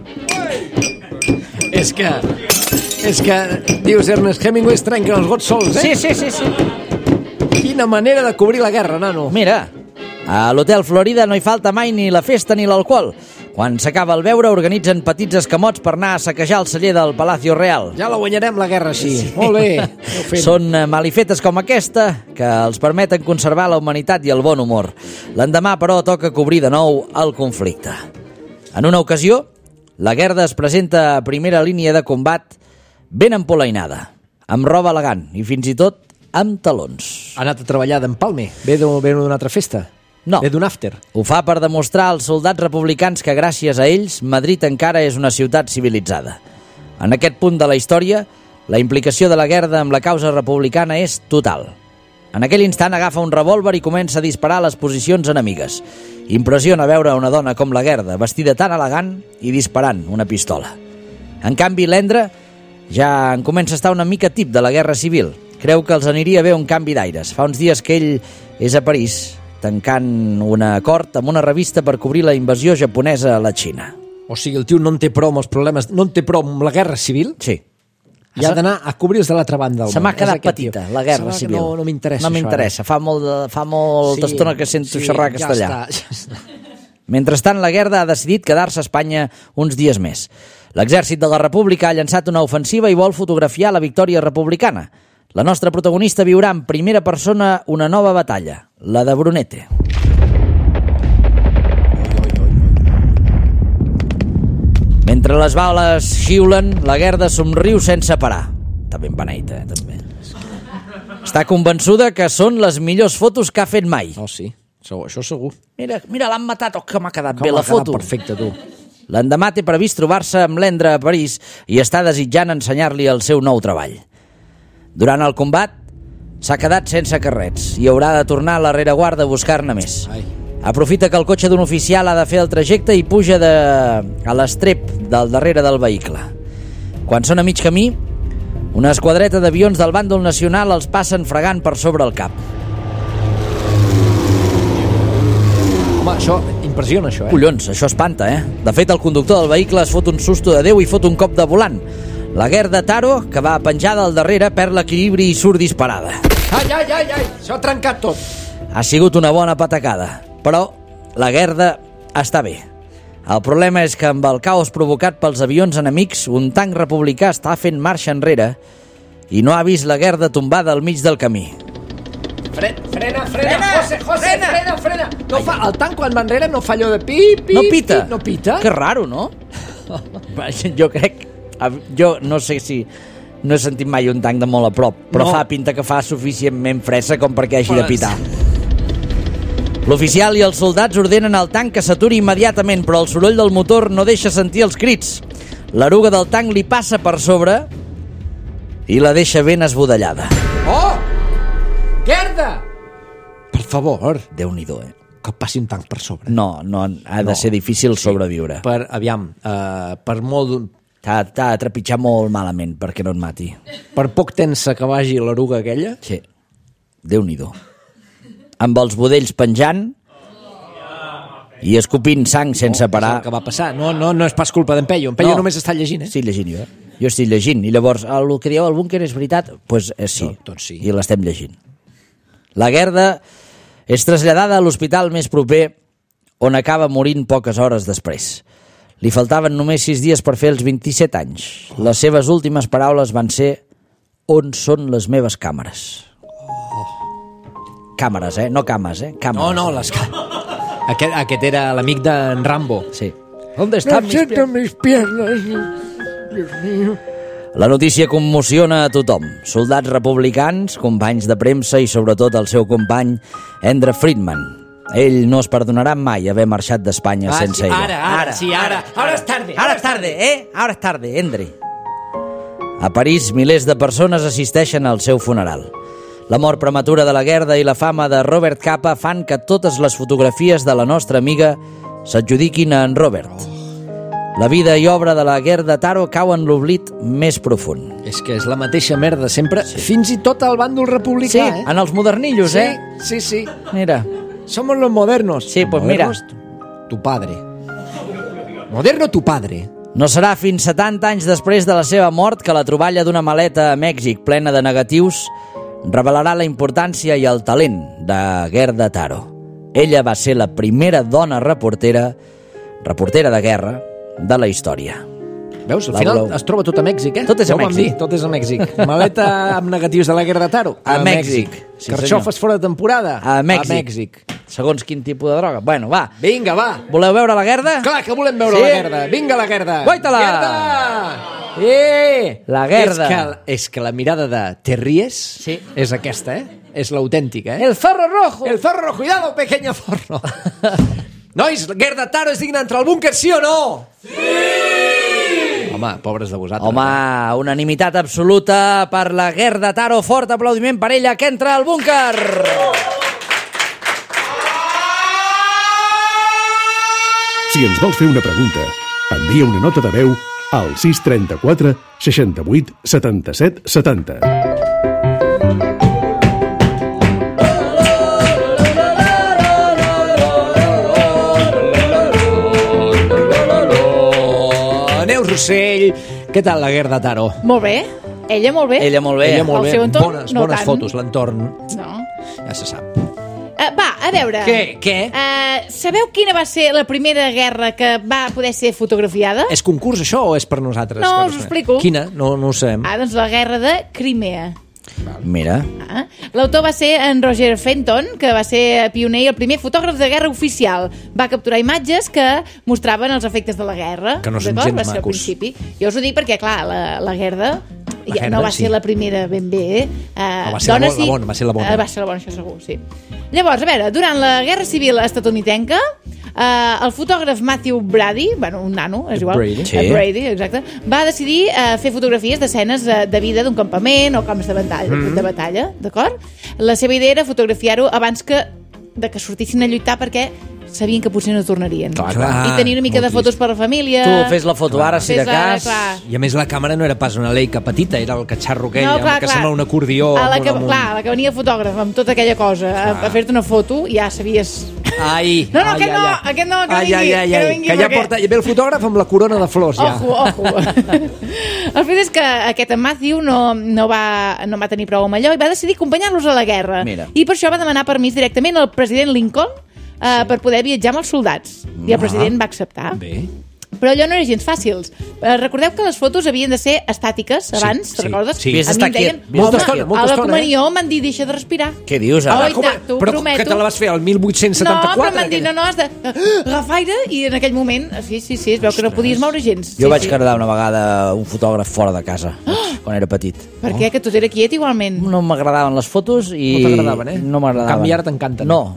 Speaker 5: és que... És que, dius, Ernest Hemingway es trenquen els gots sols, eh?
Speaker 4: Sí, sí, sí, sí.
Speaker 5: Quina manera de cobrir la guerra, nano.
Speaker 4: Mira, a l'Hotel Florida no hi falta mai ni la festa ni l'alcohol. Quan s'acaba el beure, organitzen petits escamots per anar a saquejar el celler del Palacio Real.
Speaker 5: Ja la guanyarem, la guerra, així. Sí. Molt bé. Aneu fent.
Speaker 4: Són eh, malifetes com aquesta que els permeten conservar la humanitat i el bon humor. L'endemà, però, toca cobrir de nou el conflicte. En una ocasió, la Gerda es presenta a primera línia de combat ben empolainada, amb roba elegant i fins i tot amb talons.
Speaker 5: Ha anat a treballar d'empalme. Ve d'una altra festa.
Speaker 4: No.
Speaker 5: Ve d'un after.
Speaker 4: Ho fa per demostrar als soldats republicans que gràcies a ells Madrid encara és una ciutat civilitzada. En aquest punt de la història, la implicació de la Gerda amb la causa republicana és total. En aquell instant agafa un revòlver i comença a disparar a les posicions enemigues. Impressiona veure una dona com la Gerda, vestida tan elegant i disparant una pistola. En canvi, l'Endra ja en comença a estar una mica tip de la Guerra Civil. Creu que els aniria bé un canvi d'aires. Fa uns dies que ell és a París, tancant un acord amb una revista per cobrir la invasió japonesa a la Xina.
Speaker 5: O sigui, el tio no en té prou amb els problemes, no en té prou amb la guerra civil,
Speaker 4: Sí.
Speaker 5: i ha d'anar a cobrir-los de l'altra banda del
Speaker 4: Se
Speaker 5: món.
Speaker 4: m'ha quedat
Speaker 5: És aquest
Speaker 4: petita,
Speaker 5: tio.
Speaker 4: la guerra
Speaker 5: Se m'ha-
Speaker 4: civil.
Speaker 5: No, no m'interessa
Speaker 4: No
Speaker 5: això,
Speaker 4: m'interessa. Fa, molt de, fa molta
Speaker 5: Sí,
Speaker 4: estona que sento
Speaker 5: sí,
Speaker 4: xerrar
Speaker 5: ja
Speaker 4: castellà.
Speaker 5: està, ja està.
Speaker 4: Mentrestant, la Gerda ha decidit quedar-se a Espanya uns dies més. L'exèrcit de la República ha llançat una ofensiva i vol fotografiar la victòria republicana. La nostra protagonista viurà en primera persona una nova batalla, la de Brunete. Mentre les bales xiulen, la Gerda somriu sense parar. Està ben beneita, eh, també. Està convençuda que són les millors fotos que ha fet mai.
Speaker 5: Oh, sí. Segur, això segur.
Speaker 4: Mira, mira l'han matat, oh, que m'ha quedat
Speaker 5: Com
Speaker 4: bé la
Speaker 5: ha quedat
Speaker 4: foto.
Speaker 5: perfecte, tu.
Speaker 4: L'endemà té previst trobar-se amb l'Endre a París i està desitjant ensenyar-li el seu nou treball. Durant el combat s'ha quedat sense carrets i haurà de tornar a la rereguarda a buscar-ne més.
Speaker 5: Ai.
Speaker 4: Aprofita que el cotxe d'un oficial ha de fer el trajecte i puja de... a l'estrep del darrere del vehicle. Quan són a mig camí, una esquadreta d'avions del bàndol nacional els passen fregant per sobre el cap.
Speaker 5: Home, això impressiona, això, eh?
Speaker 4: Collons, això espanta, eh? De fet, el conductor del vehicle es fot un susto de Déu i fot un cop de volant. La Gerda Taro, que va penjada al darrere, perd l'equilibri i surt disparada.
Speaker 5: Ai, ai, ai, ai, s'ha trencat tot.
Speaker 4: Ha sigut una bona patacada, però la Gerda està bé. El problema és que amb el caos provocat pels avions enemics, un tanc republicà està fent marxa enrere i no ha vist la Gerda tombada al mig del camí.
Speaker 5: Fre, frena, frena, frena, José, José, frena, frena, frena. No fa, el tanc quan va enrere no fa allò de pip, pip,
Speaker 4: No pita.
Speaker 5: pip, no pita.
Speaker 4: Que raro, no? Jo crec... Jo no sé si... No he sentit mai un tanc de molt a prop, però
Speaker 5: No.
Speaker 4: fa pinta que fa suficientment fressa com perquè hagi de pitar. L'oficial i els soldats ordenen al tanc que s'aturi immediatament, però el soroll del motor no deixa sentir els crits. L'eruga del tanc li passa per sobre i la deixa ben esbudellada.
Speaker 5: Oh! Gerda! Per favor,
Speaker 4: Déu-n'hi-do, eh?
Speaker 5: que passi un tanc per sobre.
Speaker 4: No, no, ha de
Speaker 5: No.
Speaker 4: ser difícil sobreviure.
Speaker 5: Per, aviam, uh, per molt d'un...
Speaker 4: T'ha t'ha de trepitjar molt malament perquè no et mati.
Speaker 5: Per poc tensa que vagi l'eruga aquella.
Speaker 4: Sí, Déu-n'hi-do. Amb els budells penjant i escopint sang sense
Speaker 5: És
Speaker 4: parar.
Speaker 5: el que va passar. No, no, no és pas culpa d'en Peyo. En Peyo
Speaker 4: No.
Speaker 5: només està llegint, eh?
Speaker 4: Estic llegint jo, eh? Jo estic llegint. I llavors, el que dieu al búnquer és veritat? Doncs pues, eh, sí.
Speaker 5: Tot- tot sí.
Speaker 4: I l'estem llegint. La Gerda és traslladada a l'hospital més proper, on acaba morint poques hores després. Li faltaven només sis dies per fer els vint-i-set anys. Les seves últimes paraules van ser: on són les meves càmeres? Càmeres, eh? No cames, eh? Càmeres.
Speaker 5: No, no, les... ca- Aquest, aquest era l'amic d'en Rambo.
Speaker 4: Sí. ¿Dónde están mis piernas?
Speaker 5: mis piernas. Dios mío.
Speaker 4: La notícia commociona a tothom. Soldats republicans, companys de premsa i sobretot el seu company Endre Friedman. Ell no es perdonarà mai haver marxat d'Espanya
Speaker 5: Ah,
Speaker 4: sense
Speaker 5: sí,
Speaker 4: ella.
Speaker 5: ara, ara, sí, ara. Ara és tarde.
Speaker 4: Ara és tarde, eh? Ara és tarde, Endre. A París, milers de persones assisteixen al seu funeral. La mort prematura de la Gerda i la fama de Robert Capa fan que totes les fotografies de la nostra amiga s'adjudiquin a en Robert. La vida i obra de la Gerda Taro cau en l'oblit més profund.
Speaker 5: És que és la mateixa merda sempre, sí. Fins i tot al bàndol republicà,
Speaker 4: Sí,
Speaker 5: eh?
Speaker 4: en els modernillos,
Speaker 5: Sí,
Speaker 4: eh?
Speaker 5: sí, sí.
Speaker 4: Mira,
Speaker 5: Somos los modernos.
Speaker 4: Sí, pues mira.
Speaker 5: Modernos, Tu padre. Moderno tu padre.
Speaker 4: no serà fins setanta anys després de la seva mort que la troballa d'una maleta a Mèxic plena de negatius revelarà la importància i el talent de Gerda Taro. Ella va ser la primera dona reportera, reportera de guerra, de la història.
Speaker 5: Veus? Al
Speaker 4: La
Speaker 5: final
Speaker 4: voleu.
Speaker 5: es troba tot a Mèxic, eh?
Speaker 4: Tot és a
Speaker 5: Ja ho vam
Speaker 4: Mèxic.
Speaker 5: dir, tot és a Mèxic. Maleta amb negatius de la Gerda Taro.
Speaker 4: A Mèxic. Sí,
Speaker 5: Carxofes fora de temporada.
Speaker 4: A Mèxic.
Speaker 5: A Mèxic.
Speaker 4: Segons quin tipus de droga. Bueno, va.
Speaker 5: Vinga, va.
Speaker 4: Voleu veure la Gerda?
Speaker 5: Clar que volem veure
Speaker 4: Sí?
Speaker 5: la Gerda. Vinga, la Gerda.
Speaker 4: Guaita-la.
Speaker 5: Gerda! Eh!
Speaker 4: La Gerda.
Speaker 5: És que, és que la mirada de te ries
Speaker 4: Sí.
Speaker 5: és aquesta, eh? És l'autèntica, eh?
Speaker 4: El zorro rojo.
Speaker 5: El zorro, cuidado, pequeño zorro. Nois, Gerda Taro és digna d'entrar al búnquer, sí o no? Sí! Home, pobres de vosaltres.
Speaker 4: Home, unanimitat absoluta per la Gerda Taro. Fort aplaudiment per ella que entra al búnquer.
Speaker 3: Si ens vols fer una pregunta, envia una nota de veu al sis trenta-quatre seixanta-vuit setanta-set setanta.
Speaker 5: Neus Rossell, què tal la Gerda Taro?
Speaker 2: Molt bé. Ella molt bé.
Speaker 4: Ella molt bé.
Speaker 5: Ella molt
Speaker 2: El
Speaker 5: bé.
Speaker 2: seu entorn,
Speaker 5: bones
Speaker 2: no
Speaker 5: bones
Speaker 2: tant.
Speaker 5: fotos, l'entorn.
Speaker 2: No.
Speaker 5: Ja se sap.
Speaker 2: Uh, va, a veure.
Speaker 5: Què? Què?
Speaker 2: Uh, sabeu quina va ser la primera guerra que va poder ser fotografiada?
Speaker 5: És concurs, això, o és per nosaltres?
Speaker 2: No,
Speaker 5: Que
Speaker 2: us ho
Speaker 5: sabem?
Speaker 2: explico.
Speaker 5: Quina? No, no ho sabem.
Speaker 2: Ah, doncs la guerra de Crimea.
Speaker 4: Mira.
Speaker 2: Ah. L'autor va ser en Roger Fenton, que va ser pioner i el primer fotògraf de guerra oficial. Va capturar imatges que mostraven els efectes de la guerra.
Speaker 5: Que no són
Speaker 2: D'acord?
Speaker 5: gens
Speaker 2: Va ser al
Speaker 5: macos.
Speaker 2: principi. Jo us ho dic perquè, clar, la, la Gerda
Speaker 5: La
Speaker 2: ja
Speaker 5: Gerda,
Speaker 2: no va
Speaker 5: sí.
Speaker 2: ser la primera ben bé, eh? Uh,
Speaker 5: va ser la bona, la bona, va ser la bona.
Speaker 2: Uh, va ser la bona, això segur, sí. Llavors, a veure, durant la Guerra Civil estatunidenca, uh, el fotògraf Matthew Brady, bueno, un nano, és igual,
Speaker 5: Brady.
Speaker 4: Sí.
Speaker 2: uh, Brady, exacte, va decidir uh, fer fotografies d'escenes uh, de vida d'un campament o camps de batalla, mm. de batalla, d'acord? La seva idea era fotografiar-ho abans que de que sortissin a lluitar perquè sabien que potser no tornarien.
Speaker 5: Clar, clar.
Speaker 2: I tenir una mica
Speaker 5: Molt
Speaker 2: de fotos per la família.
Speaker 4: Tu fes la foto ara, si de
Speaker 2: Fes-la,
Speaker 4: cas.
Speaker 2: clar.
Speaker 5: I a més la càmera no era pas una Leica petita, era el catxarro aquell,
Speaker 2: No, clar,
Speaker 5: que
Speaker 2: clar.
Speaker 5: sembla un acordió.
Speaker 2: A la
Speaker 5: amb
Speaker 2: que,
Speaker 5: una- amb un-
Speaker 2: clar, a la que venia el fotògraf amb tota aquella cosa a, a fer-te una foto, ja sabies...
Speaker 5: Ai,
Speaker 2: No, no,
Speaker 5: ai,
Speaker 2: aquest
Speaker 5: ai,
Speaker 2: no,
Speaker 5: ai.
Speaker 2: aquest no, que
Speaker 5: ai,
Speaker 2: vingui,
Speaker 5: ai, ai,
Speaker 2: que
Speaker 5: ai,
Speaker 2: vingui
Speaker 5: que ja
Speaker 2: perquè-
Speaker 5: porta, ve el fotògraf amb la corona de flors, ja.
Speaker 2: Ojo, ojo. El fet és que aquest en Matthew no, no, va, no va tenir prou amb allò i va decidir acompanyar-los a la guerra.
Speaker 4: Mira.
Speaker 2: I per això va demanar permís directament al president Lincoln uh, sí. per poder viatjar amb els soldats. I el president va acceptar.
Speaker 5: Bé.
Speaker 2: Però allò no era gens fàcil. Eh, recordeu que les fotos havien de ser estàtiques abans,
Speaker 5: sí,
Speaker 2: te'n recordes?
Speaker 5: sí.
Speaker 4: Havies
Speaker 2: A mi
Speaker 4: d'estar
Speaker 2: em deien,
Speaker 4: quiet,
Speaker 2: home,
Speaker 5: molta estona, molta
Speaker 2: a la
Speaker 5: estona,
Speaker 2: comunió em van dir deixa de respirar.
Speaker 4: Què dius, ara?
Speaker 2: Oi,
Speaker 5: Com,
Speaker 2: tant, t'ho
Speaker 5: però
Speaker 2: prometo.
Speaker 5: que te la vas fer al mil vuit-cents
Speaker 2: No,
Speaker 5: setanta-quatre?
Speaker 2: però em van dir, no, no, has de agafar aire, i en aquell moment, sí, sí, sí, es veu que no podies moure gens.
Speaker 4: Jo
Speaker 2: sí,
Speaker 4: vaig
Speaker 2: sí.
Speaker 4: quedar una vegada un fotògraf fora de casa, quan era petit.
Speaker 2: Per què? Que tot era quiet igualment.
Speaker 4: No m'agradaven les fotos i...
Speaker 5: No t'agradaven, eh?
Speaker 4: No m'agradaven.
Speaker 5: En canvi, ara t'encanten.
Speaker 4: No.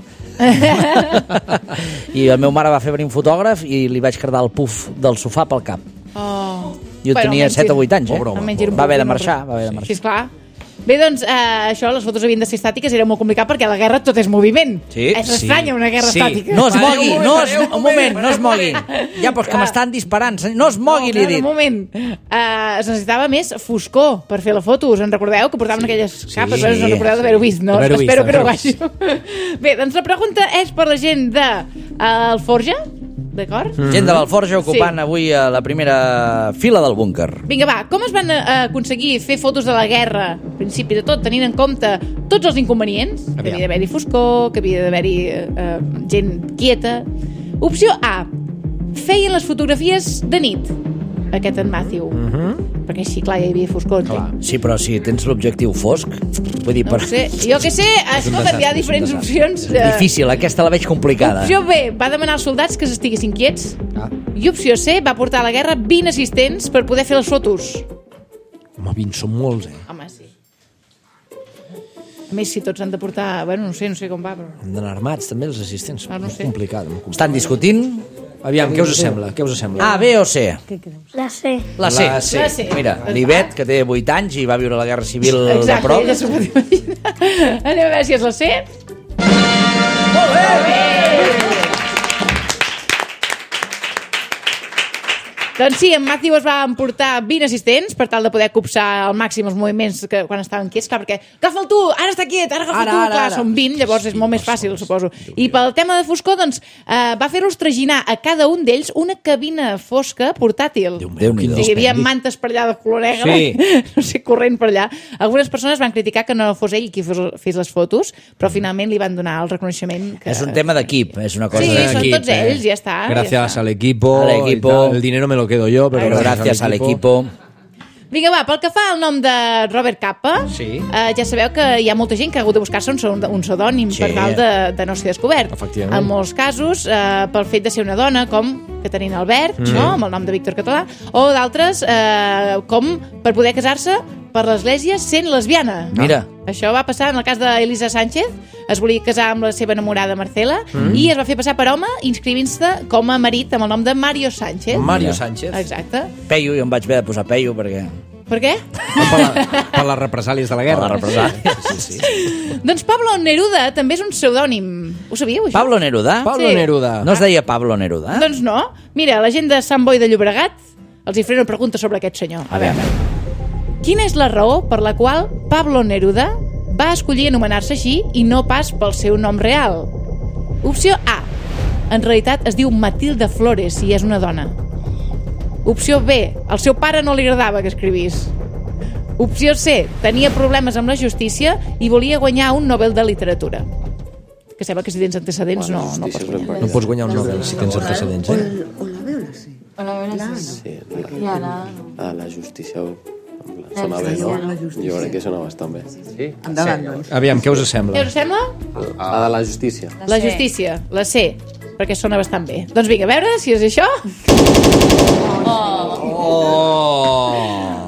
Speaker 4: I el meu mare va fer venir un fotògraf i li vaig cardar el puf del sofà pel cap.
Speaker 2: Oh.
Speaker 4: Jo tenia set o vuit anys, eh?
Speaker 5: Pobre home,
Speaker 2: Almenys era un
Speaker 4: Va haver de
Speaker 2: poc,
Speaker 4: marxar,
Speaker 2: però-
Speaker 4: va haver de marxar.
Speaker 2: Sí, esclar. Bé, doncs, eh, això, les fotos havien de ser estàtiques, era molt complicat perquè a la guerra tot és moviment.
Speaker 4: Sí,
Speaker 2: és
Speaker 4: sí.
Speaker 2: estranya una guerra
Speaker 5: Sí.
Speaker 2: estàtica.
Speaker 4: No es
Speaker 5: Pareu
Speaker 4: mogui,
Speaker 5: un
Speaker 4: no
Speaker 5: moment,
Speaker 4: es,
Speaker 5: pareu un
Speaker 4: un moment,
Speaker 5: moment,
Speaker 4: no es mogui.
Speaker 5: pareu
Speaker 4: Ja, però és que m'estan disparant. No es mogui, li he
Speaker 2: clar,
Speaker 4: dit.
Speaker 2: Un moment. Uh, es necessitava més foscor per fer la foto. Us en recordeu? Que portaven sí, aquelles capes.
Speaker 5: sí,
Speaker 2: Us en recordeu d'haver-ho vist, no?
Speaker 5: d'haver-ho vist,
Speaker 2: Espero que no ho
Speaker 5: d'haver-ho
Speaker 2: hagi. Bé, doncs la pregunta és per la gent de uh, Alforja, d'acord?
Speaker 5: Mm.
Speaker 4: Gent de l'Alforja ocupant
Speaker 2: Sí.
Speaker 4: avui a la primera fila del búnquer.
Speaker 2: Vinga, va, com es van uh, aconseguir fer fotos de la guerra, al principi de tot, tenint en compte tots els inconvenients? Que havia d'haver-hi foscor, que havia d'haver-hi uh, gent quieta. Opció A. Feien les fotografies de nit, aquest en Matthew. Mm -hmm. Perquè així, clar, hi havia foscor. Clar.
Speaker 4: Sí, però si tens l'objectiu fosc, vull dir,
Speaker 2: No
Speaker 4: per...
Speaker 2: ho sé. Jo què sé, escolta, hi ha diferents opcions. eh,
Speaker 4: Difícil, aquesta la veig complicada.
Speaker 2: Opció B, va demanar als soldats que s'estiguessin quiets.
Speaker 5: Ah.
Speaker 2: I opció C, va portar a la guerra vint assistents per poder fer les fotos.
Speaker 5: Home, vint són molts, eh?
Speaker 2: Home, sí. A més, si tots han de portar... Bueno, no sé, no sé com va, però...
Speaker 5: Han d'anar armats, també, els assistents.
Speaker 2: Ah, no
Speaker 5: Molt
Speaker 2: sé.
Speaker 5: complicat, molt complicat.
Speaker 4: Estan discutint.
Speaker 5: Aviam, què us sembla? Què us sembla?
Speaker 4: A, B o C?
Speaker 7: La C.
Speaker 4: La C.
Speaker 5: La C.
Speaker 2: La C.
Speaker 4: Mira, l'Ivet, que té vuit anys i va viure la Guerra Civil de
Speaker 2: Exacte,
Speaker 4: prop.
Speaker 2: ella s'ho pot imaginar. Anem a veure si és la C. Doncs sí, en Matthew es va emportar vint assistents per tal de poder copsar al màxim els moviments que, quan estaven quiets, clar, perquè agafa'l tu, ara està quiet, ara agafa'l
Speaker 5: Ara,
Speaker 2: tu,
Speaker 5: ara,
Speaker 2: clar,
Speaker 5: ara.
Speaker 2: són vint, llavors és molt més fàcil, suposo. I pel tema de foscor, doncs, eh, va fer-los traginar a cada un d'ells una cabina fosca portàtil.
Speaker 4: Déu-n'hi-do.
Speaker 2: Sí, hi havia mantes per allà de color negre,
Speaker 5: Sí.
Speaker 2: no sé, corrent per allà. Algunes persones van criticar que no fos ell qui fos, fes les fotos, però finalment li van donar el reconeixement que...
Speaker 4: És un tema d'equip, és una cosa...
Speaker 2: Sí,
Speaker 4: de-
Speaker 2: són
Speaker 5: Equip,
Speaker 2: tots ells, ja està, ja
Speaker 5: Gracias
Speaker 2: està.
Speaker 5: al equipo.
Speaker 4: Al equipo.
Speaker 5: y tal. El dinero me lo quedo yo, pero,
Speaker 4: Però gràcies a l'equipo.
Speaker 2: Vinga, va, pel que fa al nom de Robert Capa,
Speaker 5: Sí.
Speaker 2: eh, ja sabeu que hi ha molta gent que ha hagut de buscar-se un, un, un pseudònim
Speaker 4: Sí.
Speaker 2: per tal de, de no ser descobert.
Speaker 5: Efectivament.
Speaker 2: En molts casos, eh, pel fet de ser una dona, com Caterina Albert, mm. no? Amb el nom de Víctor Català, o d'altres, eh, com per poder casar-se per l'església sent lesbiana.
Speaker 4: Mira.
Speaker 2: Això va passar en el cas d'Elisa Sánchez, es volia casar amb la seva enamorada Marcela mm. i es va fer passar per home inscrivint-se com a marit amb el nom de Mario Sánchez.
Speaker 5: Mario Sánchez.
Speaker 2: Exacte.
Speaker 4: Peyu, jo em vaig haver de posar Peyu perquè...
Speaker 2: Per què?
Speaker 5: Per, la, per les represàlies de la guerra.
Speaker 4: Per les represàlies.
Speaker 5: Sí, sí, sí.
Speaker 2: Doncs Pablo Neruda també és un pseudònim. Ho sabíeu, això?
Speaker 4: Pablo Neruda?
Speaker 5: Pablo
Speaker 2: Sí.
Speaker 5: Neruda.
Speaker 4: No es deia Pablo Neruda?
Speaker 2: Doncs no. Mira, la gent de Sant Boi de Llobregat els hi faré una pregunta sobre aquest senyor. A veure. Quina és la raó per la qual Pablo Neruda va escollir anomenar-se així i no pas pel seu nom real? Opció A. En realitat es diu Matilde Flores i és una dona. Opció B. Al seu pare no li agradava que escrivís. Opció C. Tenia problemes amb la justícia i volia guanyar un Nobel de Literatura. Que sembla que si tens antecedents no, no pots guanyar.
Speaker 5: No pots guanyar un Nobel si tens antecedents, eh?
Speaker 8: Sí, la, ah, la justícia sona bé, no? Jo crec que sona bastant bé. Sí?
Speaker 7: Endavant, doncs.
Speaker 5: Aviam, què us
Speaker 2: Què
Speaker 5: sembla?
Speaker 2: us sembla?
Speaker 8: Ah, de la justícia.
Speaker 2: La justícia, la C, perquè sona bastant bé. Doncs vinga, a veure si és això.
Speaker 5: Oh!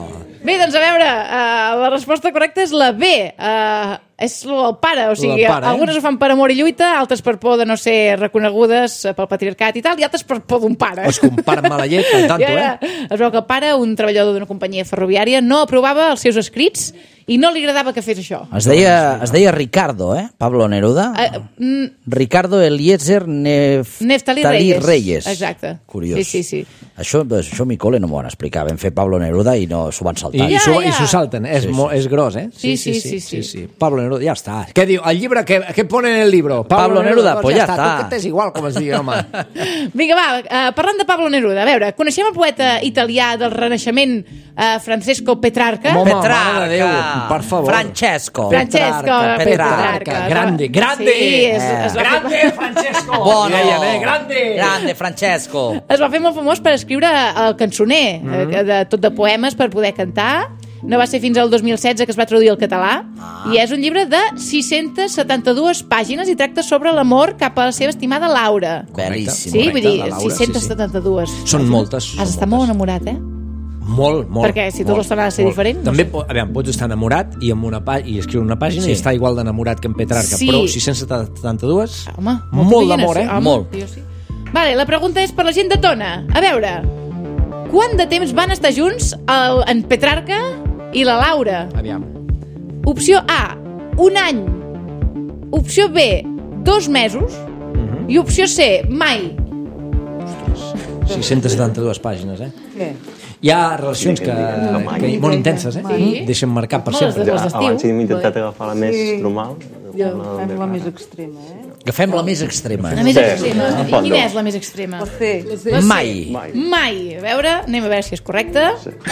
Speaker 2: Bé, doncs a veure, uh, la resposta correcta és la B. Uh, és el pare, o sigui,
Speaker 5: pare, eh?
Speaker 2: algunes ho fan per amor i lluita, altres per por de no ser reconegudes pel patriarcat i tal, i altres per por d'un pare.
Speaker 5: O és que un pare amb mala llet, al tanto, eh?
Speaker 2: Es veu que el pare, un treballador d'una companyia ferroviària, no aprovava els seus escrits i no li agradava que fes això.
Speaker 4: Es deia, es deia Ricardo, eh? Pablo Neruda.
Speaker 2: Uh, mm,
Speaker 4: Ricardo Eliezer Nef...
Speaker 2: Neftali
Speaker 4: Reyes.
Speaker 2: Reyes. Exacte.
Speaker 4: Curiós.
Speaker 2: Sí, sí, sí.
Speaker 4: Això, doncs, això a mi col·le no m'ho van explicar. Vam fer Pablo Neruda i no s'ho van saltar.
Speaker 5: I,
Speaker 2: Ja,
Speaker 5: i s'ho
Speaker 2: ja.
Speaker 5: i s'ho salten, és,
Speaker 4: Sí,
Speaker 5: mo, és gros, eh?
Speaker 2: Sí, sí, sí, sí.
Speaker 5: sí. Pablo Neruda, ja està. Què diu? El llibre, què, què pone en el libro?
Speaker 4: Pablo Neruda,
Speaker 5: doncs
Speaker 4: pues ja està.
Speaker 5: Tu que t'és igual com es digui, home.
Speaker 2: Vinga, va, uh, parlant de Pablo Neruda, a veure, coneixem el poeta italià del Renaixement, uh, Francesco Petrarca?
Speaker 5: Home,
Speaker 4: Petrarca.
Speaker 5: mare de Déu, per favor.
Speaker 4: Francesco.
Speaker 2: Francesco
Speaker 4: Petrarca.
Speaker 2: Petrarca.
Speaker 5: Grande, grande.
Speaker 2: Sí, es, es, va
Speaker 5: Grande,
Speaker 2: fer,
Speaker 5: Francesco.
Speaker 4: Bueno.
Speaker 5: Deien, eh? Grande.
Speaker 4: Grande, Francesco.
Speaker 2: es va fer molt famós per escriure el cançoner, mm -hmm. de, tot de poemes per poder cantar. No va ser fins al dos mil setze que es va traduir al català, ah. i és un llibre de sis-centes setanta-dues pàgines i tracta sobre l'amor cap a la seva estimada Laura.
Speaker 4: Belíssim.
Speaker 2: Sí, vull dir,
Speaker 5: la Laura,
Speaker 2: sis-centes setanta-dues.
Speaker 5: Són moltes.
Speaker 2: Has d'estar molt enamorat, eh?
Speaker 5: Molt, molt.
Speaker 2: Perquè si tots
Speaker 5: molt,
Speaker 2: els fan ha de ser
Speaker 5: molt.
Speaker 2: diferent, no
Speaker 5: També,
Speaker 2: sé.
Speaker 5: po- a veure, pots estar enamorat i, amb una pa i escriure una pàgina
Speaker 4: Sí.
Speaker 5: i estar igual d'enamorat que en Petrarca,
Speaker 2: Sí.
Speaker 5: però sis-cents setanta-dues...
Speaker 2: Home,
Speaker 5: molt
Speaker 2: molta
Speaker 5: d'amor,
Speaker 2: pillina,
Speaker 5: eh?
Speaker 2: home,
Speaker 4: Molt.
Speaker 2: jo sí. Vale, la pregunta és per la gent de Tona. A veure, quant de temps van estar junts el, en Petrarca i la Laura?
Speaker 5: Aviam.
Speaker 2: Opció A, un any. Opció B, dos mesos.
Speaker 5: Mhm.
Speaker 2: I opció C, mai.
Speaker 5: sis-centes setanta-dues pàgines, eh? Què? Hi ha relacions que, que molt intenses, eh?
Speaker 2: Sí.
Speaker 5: Deixen marcar per
Speaker 2: Molt les
Speaker 5: sempre.
Speaker 2: de- les d'estiu.
Speaker 8: Abans hem intentat agafar la més normal.
Speaker 7: Jo fem la més extrema, eh?
Speaker 4: Agafem la més extrema.
Speaker 2: La més
Speaker 8: Sí.
Speaker 2: extrema.
Speaker 8: Sí.
Speaker 2: I quina és la més extrema?
Speaker 7: La C.
Speaker 2: La C.
Speaker 4: Mai.
Speaker 2: Mai. A veure, anem a veure si és correcte.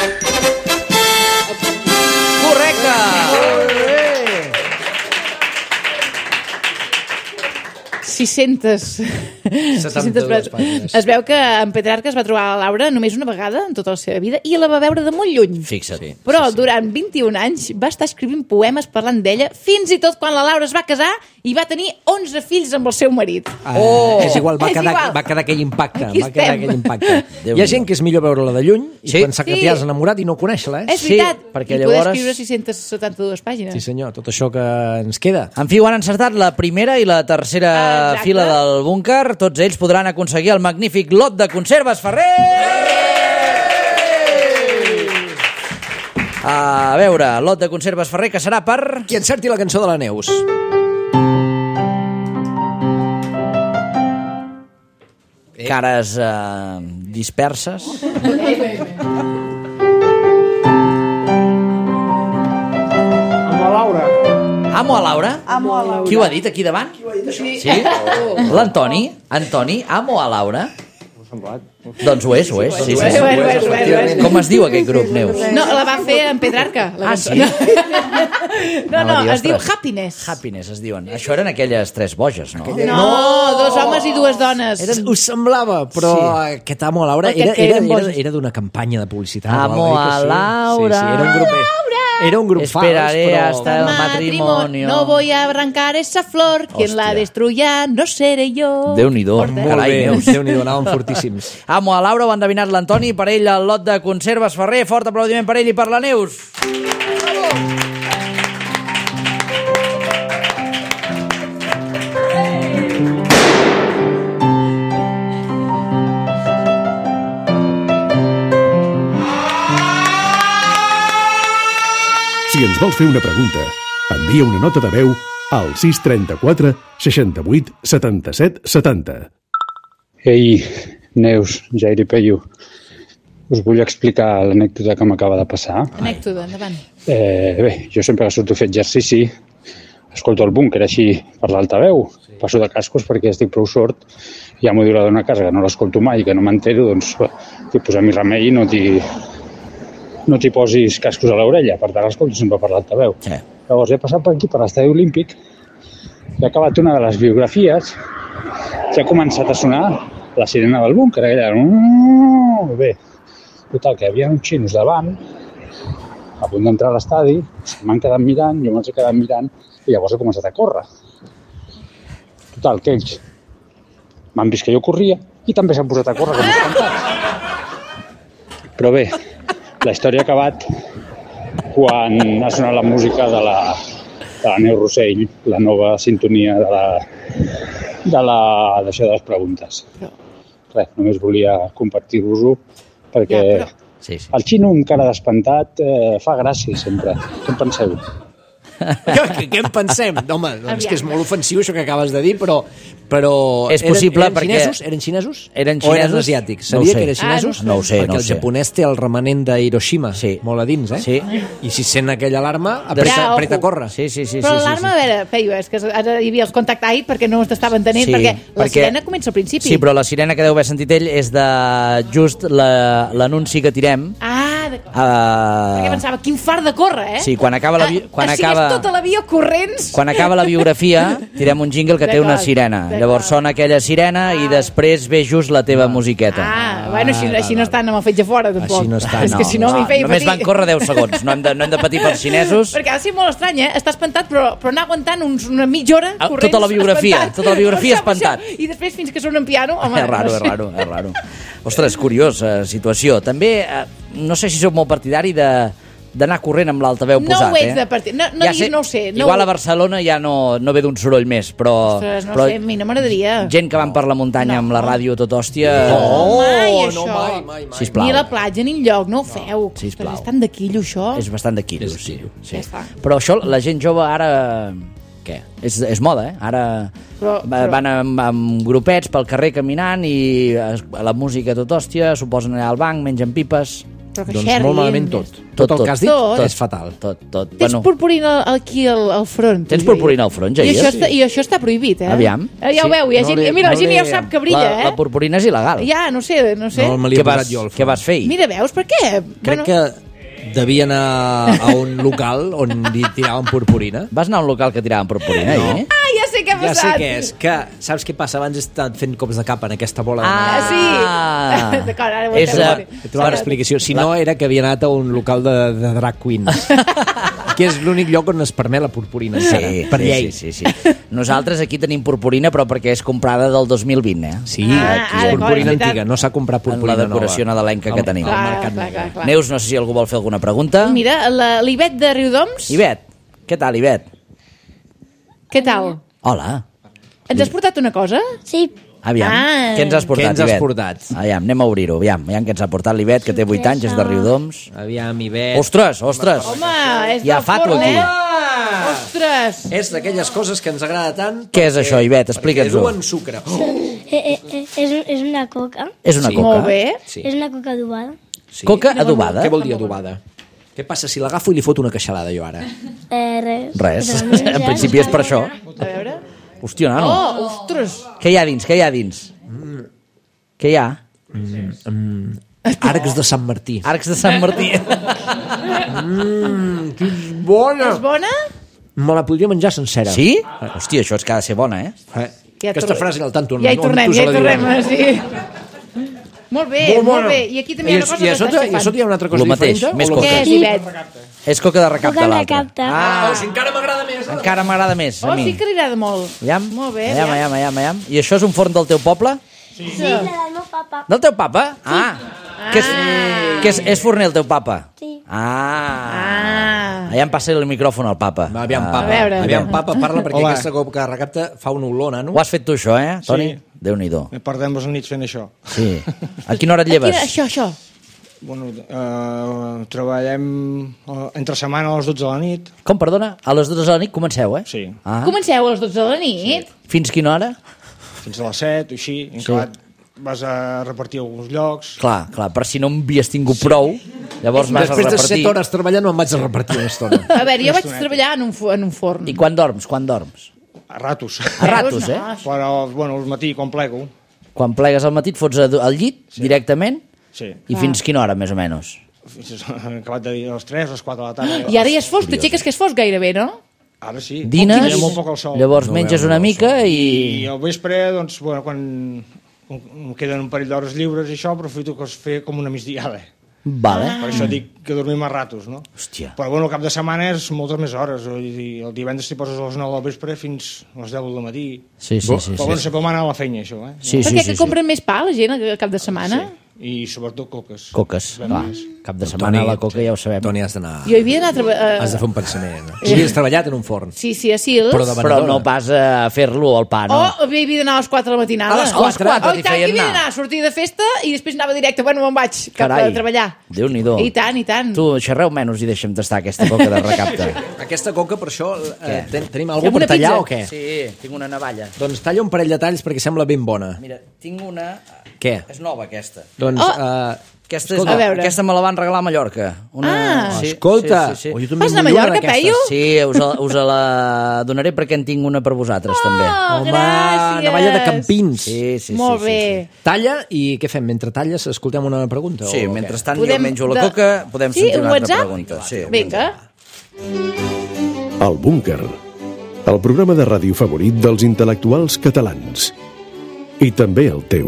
Speaker 4: Correcte!
Speaker 2: sis-centes
Speaker 5: setanta-dues pàgines.
Speaker 2: Es veu que en Petrarca es va trobar a la Laura només una vegada en tota la seva vida i la va veure de molt lluny.
Speaker 4: Fixa't. Sí.
Speaker 2: Però durant vint-i-un anys va estar escrivint poemes parlant d'ella, fins i tot quan la Laura es va casar i va tenir onze fills amb el seu marit.
Speaker 5: Oh, és igual, va
Speaker 2: És
Speaker 5: quedar,
Speaker 2: igual.
Speaker 5: va quedar aquell impacte.
Speaker 2: Aquí
Speaker 5: Va quedar
Speaker 2: estem.
Speaker 5: aquell impacte. Hi
Speaker 4: Déu-n'hi-do.
Speaker 5: ha gent que és millor veure-la de lluny i
Speaker 4: Sí.
Speaker 5: pensar que
Speaker 2: Sí.
Speaker 5: t'hi has enamorat i no conèixer-la, eh?
Speaker 2: És veritat.
Speaker 4: perquè
Speaker 2: I
Speaker 4: llavors-
Speaker 2: poder escriure sis-centes setanta-dues pàgines.
Speaker 5: Sí, senyor, tot això que ens queda.
Speaker 4: En fi, ho han encertat la primera i la tercera
Speaker 2: Exacte.
Speaker 4: fila del búnquer. Tots ells podran aconseguir el magnífic lot de conserves Ferrer! A veure, lot de conserves Ferrer, que serà per...
Speaker 5: Qui encerti la cançó de la Neus.
Speaker 4: Cares eh, disperses. Amo a Laura?
Speaker 7: Amo a Laura.
Speaker 4: Qui ho ha dit aquí davant? Sí. sí? L'Antoni? Antoni, amo a Laura? Doncs ho és, ho és. Sí, sí,
Speaker 2: Ho és,
Speaker 4: sí.
Speaker 2: ho és, ho és, ho és, ho és.
Speaker 4: Com es diu aquest grup, Neus?
Speaker 2: No, la va fer en Petrarca. La
Speaker 4: Ah,
Speaker 2: cançó.
Speaker 4: sí?
Speaker 2: No, no,
Speaker 4: Anava a dir,
Speaker 2: es diu
Speaker 4: ostres.
Speaker 2: Happiness.
Speaker 4: Happiness es diuen. Això eren aquelles tres boges, no?
Speaker 2: No, dos homes i dues dones.
Speaker 5: Era, us semblava, però sí. aquest Amo a Laura
Speaker 2: Aquest
Speaker 5: era,
Speaker 2: que
Speaker 5: era,
Speaker 2: eren
Speaker 5: era,
Speaker 2: bojos.
Speaker 5: era d'una campanya de publicitat. o
Speaker 4: Amo
Speaker 5: alguna cosa
Speaker 4: a
Speaker 5: així.
Speaker 4: Laura.
Speaker 5: Sí, sí, era un grup, era un grup
Speaker 4: Esperaré
Speaker 5: fals, però...
Speaker 4: hasta el matrimonio.
Speaker 2: No voy a arrancar esa flor. Quien la
Speaker 4: Hòstia.
Speaker 2: destruya no seré yo.
Speaker 4: Déu-n'hi-do.
Speaker 2: Forta.
Speaker 5: Molt
Speaker 4: Carai,
Speaker 5: bé,
Speaker 4: Neus.
Speaker 5: Déu-n'hi-do, anàvem fortíssims.
Speaker 4: Amo a Laura, ho ha endevinat l'Antoni, per ell el lot de conserves Ferrer. Fort aplaudiment per ell i per la Neus.
Speaker 3: Si ens vols fer una pregunta, envia una nota de veu al sis trenta-quatre seixanta-vuit setanta-set setanta.
Speaker 9: Ei, Neus, Jair i Peyu, us vull explicar l'anècdota que m'acaba de passar.
Speaker 2: Anècdota, endavant.
Speaker 9: Eh, bé, jo sempre que surto a fer exercici escolto el búnquer així per l'altaveu, passo de cascos perquè estic prou sord, ja m'ho diu la dona a casa que no l'escolto mai, que no m'entero, doncs t'hi posa mi remei i no t'hi no t'hi posis cascos a l'orella, per tant l'escolto sempre per l'altaveu.
Speaker 4: Sí.
Speaker 9: Llavors he passat per aquí, per l'estadi olímpic, i he acabat una de les biografies que ha començat a sonar la sirena del búnquer, aquella... Bé, total, que hi havia uns xinos davant, a punt d'entrar a l'estadi, m'han quedat mirant, jo me'ls he quedat mirant, i llavors he començat a córrer. Total, que ells m'han vist que jo corria i també s'han posat a córrer com espantats. Però bé, la història ha acabat quan ha sonat la música de la, de la Neus Rossell, la nova sintonia de la de la d'això de les preguntes. Res, només volia compartir-vos-ho perquè
Speaker 2: Ja, però-
Speaker 4: Sí, sí.
Speaker 9: el xino amb cara d'espantat eh, fa gràcia sempre. Què en penseu?
Speaker 5: Què, què en pensem? Home, doncs que és molt ofensiu això que acabes de dir, però... però
Speaker 4: És possible
Speaker 5: eren, eren
Speaker 4: perquè-
Speaker 5: Xinesos? Eren xinesos?
Speaker 4: Eren
Speaker 5: O eren
Speaker 4: xinesos?
Speaker 5: asiàtics?
Speaker 4: No ho
Speaker 5: Sabia
Speaker 4: sé.
Speaker 5: que eren xinesos?
Speaker 2: Ah,
Speaker 4: no ho sé,
Speaker 5: Perquè
Speaker 4: no ho
Speaker 5: el
Speaker 4: sé.
Speaker 5: japonès té el remanent de Hiroshima
Speaker 4: Sí.
Speaker 5: molt a dins, eh?
Speaker 4: Sí.
Speaker 5: I si sent aquella alarma, apreta,
Speaker 2: Ja,
Speaker 5: apreta a
Speaker 2: ojo.
Speaker 5: córrer.
Speaker 4: Sí, sí, sí.
Speaker 2: Però
Speaker 4: sí,
Speaker 2: l'alarma,
Speaker 4: sí,
Speaker 2: a veure, Peyu, és que ara hi havia els contact eye perquè no t'estava entenent,
Speaker 4: Sí,
Speaker 2: perquè la
Speaker 4: perquè-
Speaker 2: sirena comença al principi.
Speaker 4: Sí, però la sirena que deu haver sentit ell és de just la- l'anunci que tirem.
Speaker 2: Ah, d'acord.
Speaker 4: Uh,
Speaker 2: Perquè pensava, quin fart de córrer, eh?
Speaker 4: Sí, quan acaba la vi-
Speaker 2: Ah,
Speaker 4: quan
Speaker 2: o sigui,
Speaker 4: acaba-
Speaker 2: és tota la via corrents.
Speaker 4: Quan acaba la biografia, tirem un jingle que té una
Speaker 2: D'acord,
Speaker 4: sirena.
Speaker 2: d'acord.
Speaker 4: Llavors sona aquella sirena i després ve just la teva musiqueta.
Speaker 2: Ah, bueno, així, així no estan amb el fetge fora, tampoc.
Speaker 5: Així no estan,
Speaker 2: És que si no, m'hi feia
Speaker 4: Només
Speaker 2: patir.
Speaker 4: van córrer deu segons. No hem de, no hem de patir pels xinesos.
Speaker 2: Perquè ha de ser molt estrany, eh? Està espantat, però, però anar aguantant uns, una mitja hora
Speaker 4: Ah,
Speaker 2: corrents.
Speaker 4: tota la biografia,
Speaker 2: espantat.
Speaker 4: tota la biografia
Speaker 2: Per això, per
Speaker 4: espantat.
Speaker 2: això. I després fins que sona en piano, home...
Speaker 4: És raro,
Speaker 2: no
Speaker 4: és
Speaker 2: sé.
Speaker 4: raro, és raro. Ostres, curiosa situació. També, eh, no sé si sóc molt partidari de d'anar corrent amb l'altaveu
Speaker 2: No
Speaker 4: posat,
Speaker 2: ho ets
Speaker 4: eh?
Speaker 2: de partit. No, no diguis no ho sé. No
Speaker 4: Igual
Speaker 2: ho-
Speaker 4: a Barcelona ja no, no ve d'un soroll més, però...
Speaker 2: Ostres, no
Speaker 4: però
Speaker 2: sé, a mi no m'agradaria.
Speaker 4: gent que van per la muntanya
Speaker 2: No.
Speaker 4: amb la ràdio tot hòstia...
Speaker 2: No, mai,
Speaker 5: no,
Speaker 2: això.
Speaker 5: mai, mai, mai.
Speaker 4: Sisplau.
Speaker 2: Ni a la platja ni enlloc, no ho feu.
Speaker 4: sisplau.
Speaker 2: Ostres, és tan de quillo, això.
Speaker 4: És bastant de quilos,
Speaker 5: És
Speaker 4: sí.
Speaker 5: quilo.
Speaker 4: sí.
Speaker 2: Ja està.
Speaker 4: Però això, la gent jove ara... Què? És, és moda, eh? Ara
Speaker 2: Però-
Speaker 4: va-
Speaker 2: però-
Speaker 4: van amb, amb grupets pel carrer caminant i es- la música tot hòstia, s'ho posen allà al banc, mengen pipes...
Speaker 2: Però que
Speaker 5: Doncs
Speaker 2: xerrin.
Speaker 5: molt malament tot. Tot, el que has dit
Speaker 2: Tot.
Speaker 5: és fatal.
Speaker 4: Tot, tot.
Speaker 2: Tens purpurina aquí al, al front.
Speaker 4: Tens
Speaker 2: tu, Jair.
Speaker 4: purpurina al front,
Speaker 2: I
Speaker 4: Jair?
Speaker 2: això, està, I això està prohibit, eh?
Speaker 4: Aviam.
Speaker 2: Eh, Ja ho
Speaker 5: Sí,
Speaker 2: veu, hi ha
Speaker 5: no
Speaker 2: gent,
Speaker 5: li-
Speaker 2: mira, la
Speaker 5: no
Speaker 2: gent ja ho
Speaker 5: li-
Speaker 2: sap que brilla,
Speaker 4: la,
Speaker 2: eh?
Speaker 4: la purpurina és il·legal.
Speaker 2: Ja, no sé, no sé.
Speaker 5: No me l'he
Speaker 4: Què
Speaker 5: posat
Speaker 4: vas,
Speaker 5: jo al
Speaker 4: què
Speaker 5: front.
Speaker 4: vas fer ahir?
Speaker 2: Mira, veus, per què?
Speaker 5: Crec que devia anar a un local on li tiraven purpurina.
Speaker 4: Vas anar a un local que tiraven purpurina,
Speaker 5: No.
Speaker 4: ahir?
Speaker 2: Ah, ja sé què ha
Speaker 5: Ja sé
Speaker 2: passat.
Speaker 5: què és, que saps què passa? Abans he estat fent cops de cap en aquesta bola de
Speaker 2: Ah,
Speaker 5: neu.
Speaker 2: sí. D'acord, ara ho
Speaker 4: És,
Speaker 2: entenc.
Speaker 4: eh,
Speaker 5: He trobat l'explicació. Si no, era que havia anat a un local de, de drag queens. Que és l'únic lloc on es permet la purpurina. encara,
Speaker 4: Sí,
Speaker 5: per
Speaker 4: sí,
Speaker 5: llei.
Speaker 4: sí, sí, sí. Nosaltres aquí tenim purpurina, però perquè és comprada del dos mil vint, eh?
Speaker 5: Sí,
Speaker 2: Ah, ah,
Speaker 5: és
Speaker 2: d'acord,
Speaker 5: purpurina
Speaker 2: és veritat.
Speaker 5: antiga, no s'ha comprat
Speaker 4: En
Speaker 5: purpurina
Speaker 4: la decoració
Speaker 5: nova.
Speaker 4: nadalenca que
Speaker 5: Al-
Speaker 4: tenim.
Speaker 5: al
Speaker 2: Clar,
Speaker 5: mercat
Speaker 2: clar,
Speaker 5: negre.
Speaker 2: clar, clar.
Speaker 4: Neus, no sé si algú vol fer alguna pregunta.
Speaker 2: Mira, la- l'Ivet de Riudoms,
Speaker 4: Ivet, què tal, Ivet?
Speaker 2: què tal?
Speaker 4: Hola.
Speaker 2: Ens has portat una cosa?
Speaker 10: Sí,
Speaker 4: Aviam,
Speaker 2: Ah.
Speaker 4: què ens has portat,
Speaker 5: Què ens has
Speaker 4: Ivet?
Speaker 5: portat?
Speaker 4: Aviam, anem a obrir-ho, aviam. Aviam què ens ha portat l'Ivet, que té vuit anys, és de Riudoms.
Speaker 5: Aviam, Ivet.
Speaker 4: Ostres, ostres.
Speaker 2: Home, és
Speaker 4: Hi ha
Speaker 2: del
Speaker 4: fato
Speaker 2: forn,
Speaker 4: aquí.
Speaker 2: eh?
Speaker 5: Ah!
Speaker 2: Ostres!
Speaker 5: És d'aquelles coses que ens agrada tant.
Speaker 4: Què és això, Ivet?
Speaker 5: Perquè
Speaker 4: Explica'ns-ho.
Speaker 5: duen sucre. Oh!
Speaker 10: eh, eh, eh, és, és una coca.
Speaker 4: És una
Speaker 5: Sí.
Speaker 4: coca.
Speaker 2: Molt bé.
Speaker 5: Sí.
Speaker 10: És una coca adobada.
Speaker 5: Sí.
Speaker 4: Coca adobada?
Speaker 5: Què vol dir adobada? Què passa si l'agafo i li foto una queixalada jo ara?
Speaker 10: Eh, res.
Speaker 4: Res,
Speaker 10: Però no,
Speaker 4: en
Speaker 10: ja
Speaker 4: principi és per
Speaker 10: està.
Speaker 4: això.
Speaker 2: A veure...
Speaker 4: Hòstia, nano.
Speaker 2: Oh, ostres!
Speaker 4: Què hi ha dins, què hi ha dins? Què hi ha?
Speaker 5: Arcs de Sant Martí.
Speaker 4: Arcs de Sant Martí.
Speaker 5: Mmm, que és bona!
Speaker 2: És bona?
Speaker 5: Me la podria menjar sencera.
Speaker 4: Sí? Hòstia, això és que ha de ser bona, eh?
Speaker 5: Eh?
Speaker 2: Ja
Speaker 5: Aquesta
Speaker 2: tor-
Speaker 5: frase en el tanto.
Speaker 2: Ja hi tornem, ja hi tornem, eh, sí. Molt bé, molt,
Speaker 5: bona.
Speaker 2: bé. I aquí també hi ha una cosa
Speaker 5: I a
Speaker 2: que
Speaker 5: sota,
Speaker 2: estàs
Speaker 5: i a sota hi ha una altra cosa
Speaker 4: Lo mateix,
Speaker 5: diferent?
Speaker 4: més
Speaker 5: o lo
Speaker 4: coca.
Speaker 2: Què és,
Speaker 5: mateix?
Speaker 2: Ivet?
Speaker 4: És coca de recapte,
Speaker 10: Coca de
Speaker 4: l'altra.
Speaker 10: recapte.
Speaker 4: Ah,
Speaker 5: Oh, si encara m'agrada més.
Speaker 4: encara m'agrada més, a
Speaker 2: Oh,
Speaker 4: mi.
Speaker 2: sí que li agrada molt.
Speaker 4: Aviam,
Speaker 2: Molt bé,
Speaker 4: aviam,
Speaker 2: aviam.
Speaker 4: aviam, aviam, aviam. I això és un forn del teu poble?
Speaker 10: Sí, la del meu papa.
Speaker 4: Del teu papa? Ah. Que és, que és, és forner el teu papa?
Speaker 10: Sí.
Speaker 4: Ah.
Speaker 2: Ah.
Speaker 4: Allà em passa el micròfon al papa.
Speaker 5: Va, aviam,
Speaker 4: Ah.
Speaker 5: papa.
Speaker 2: A veure.
Speaker 5: Aviam, papa, parla, perquè
Speaker 11: Hola.
Speaker 5: aquesta coca de recapte fa una olor, nano.
Speaker 4: Ho has fet tu, això, eh, Toni?
Speaker 11: Sí.
Speaker 4: Déu-n'hi-do.
Speaker 11: Perdem les nits fent això.
Speaker 4: Sí. A quina hora et
Speaker 2: Quina,
Speaker 4: lleves?
Speaker 2: això, això.
Speaker 11: Bueno, eh, treballem eh, entre setmana a les dotze de la nit.
Speaker 4: Com, perdona? A les dotze de la nit comenceu, eh?
Speaker 11: Sí.
Speaker 4: Ah.
Speaker 2: Comenceu a les dotze de la nit?
Speaker 4: Fins quina hora?
Speaker 11: Fins a les set o així. En acabat vas a repartir a alguns llocs.
Speaker 4: Clar, clar, per si no en havies tingut prou, llavors vas
Speaker 5: Després
Speaker 4: a
Speaker 5: de
Speaker 4: repartir.
Speaker 5: set hores treballant me'n vaig a repartir una estona.
Speaker 2: A veure, jo vaig treballar en un, fo- en un forn.
Speaker 4: I quan dorms? Quan dorms?
Speaker 11: A ratos.
Speaker 4: A ratos,
Speaker 2: No,
Speaker 4: eh?
Speaker 2: això-
Speaker 11: Però, bueno, al matí quan plego.
Speaker 4: Quan plegues al matí et fots a- al llit sí. directament
Speaker 11: Sí.
Speaker 4: i fins quina hora, més o menys?
Speaker 11: Fins a acabat de dir a les tres, a les quatre de la tarda.
Speaker 2: I ara ja es fos, t'aixeques que es fos gairebé, no?
Speaker 11: Ara sí.
Speaker 4: Dines,
Speaker 11: Hi ha molt poc al sol.
Speaker 4: llavors menges una mica
Speaker 11: I
Speaker 4: i...
Speaker 11: al vespre, doncs, bueno, quan quan em queden un parell d'hores lliures i això, aprofito que es fer com una migdiada.
Speaker 4: Vale.
Speaker 11: Per això dic que dormim a ratos, no?
Speaker 4: Hòstia.
Speaker 11: Però bueno, el cap de setmana és moltes més hores. Vull dir, el divendres t'hi poses a les nou del vespre fins a les deu del matí.
Speaker 4: Sí, sí, sí.
Speaker 11: Però bueno,
Speaker 4: sí.
Speaker 11: sempre m'ha anat a la feina, això, eh?
Speaker 4: Sí,
Speaker 2: Per
Speaker 4: sí,
Speaker 2: què,
Speaker 4: sí,
Speaker 2: que
Speaker 4: sí.
Speaker 2: compren més pa la gent al cap de setmana?
Speaker 11: i sobretot coques.
Speaker 4: Coques, clar. Cap de setmana
Speaker 5: Toni,
Speaker 4: la coca ja ho sabem.
Speaker 5: Toni, has d'anar...
Speaker 2: Jo havia d'anar a treballar...
Speaker 5: Has de fer un pensament. O sigui, has treballat en un forn.
Speaker 2: Sí, sí, a Sils.
Speaker 5: Però de
Speaker 4: Però no pas a fer-lo al pa, no?
Speaker 2: Oh, havia d'anar a les quatre de la matinada.
Speaker 5: A les quatre?
Speaker 2: Oh, i
Speaker 4: T'hi
Speaker 2: tant, que
Speaker 4: feien
Speaker 2: havia
Speaker 4: anar.
Speaker 2: d'anar a sortir de festa i després anava directe. Bueno, me'n vaig cap
Speaker 4: Carai.
Speaker 2: a treballar.
Speaker 4: Déu-n'hi-do.
Speaker 2: I tant, i tant.
Speaker 4: Tu, xerreu menys i deixem tastar aquesta coca de recapte.
Speaker 5: Aquesta coca, per això, eh, ten, tenim
Speaker 2: Fem
Speaker 5: alguna
Speaker 2: una
Speaker 5: per tallar
Speaker 2: pizza?
Speaker 5: o què?
Speaker 4: Sí, tinc una navalla.
Speaker 5: Doncs talla un parell de talls perquè sembla ben bona.
Speaker 4: Mira, tinc una...
Speaker 5: Què?
Speaker 4: És nova, aquesta.
Speaker 5: Doncs...
Speaker 2: Oh!
Speaker 5: Eh,
Speaker 4: Aquesta, és,
Speaker 2: A veure.
Speaker 4: aquesta me la van regalar a Mallorca. Una...
Speaker 2: Ah.
Speaker 4: sí,
Speaker 5: Escolta!
Speaker 4: Sí, sí,
Speaker 5: Oh,
Speaker 4: sí.
Speaker 5: jo també
Speaker 2: Vas anar a
Speaker 5: vull una
Speaker 2: Mallorca,
Speaker 5: d'aquestes.
Speaker 2: Peyu?
Speaker 4: Sí, us, la- us la donaré perquè en tinc una per vosaltres, també.
Speaker 2: Oh,
Speaker 5: Home,
Speaker 2: gràcies.
Speaker 5: navalla de campins.
Speaker 4: Sí, sí,
Speaker 2: Molt
Speaker 4: sí,
Speaker 2: bé.
Speaker 4: sí, sí.
Speaker 5: Talla i què fem? Mentre talles escoltem una pregunta?
Speaker 4: Sí,
Speaker 5: o què?
Speaker 4: mentrestant
Speaker 2: Podem
Speaker 4: jo menjo la
Speaker 2: de-
Speaker 4: coca, podem
Speaker 2: Sí,
Speaker 4: sentir
Speaker 2: un
Speaker 4: una altra
Speaker 2: WhatsApp?
Speaker 4: pregunta. Sí,
Speaker 2: Vinga.
Speaker 3: El Búnquer, el programa de ràdio favorit dels intel·lectuals catalans. I també el teu.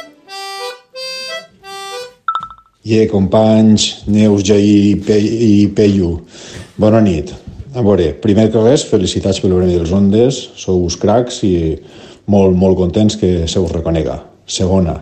Speaker 12: Ie, companys, Neus, Jair i, Pe i Peyu, bona nit. A veure, primer que res, felicitats pel Premi dels Ondes, sou uns cracs i molt, molt contents que se us reconega. Segona,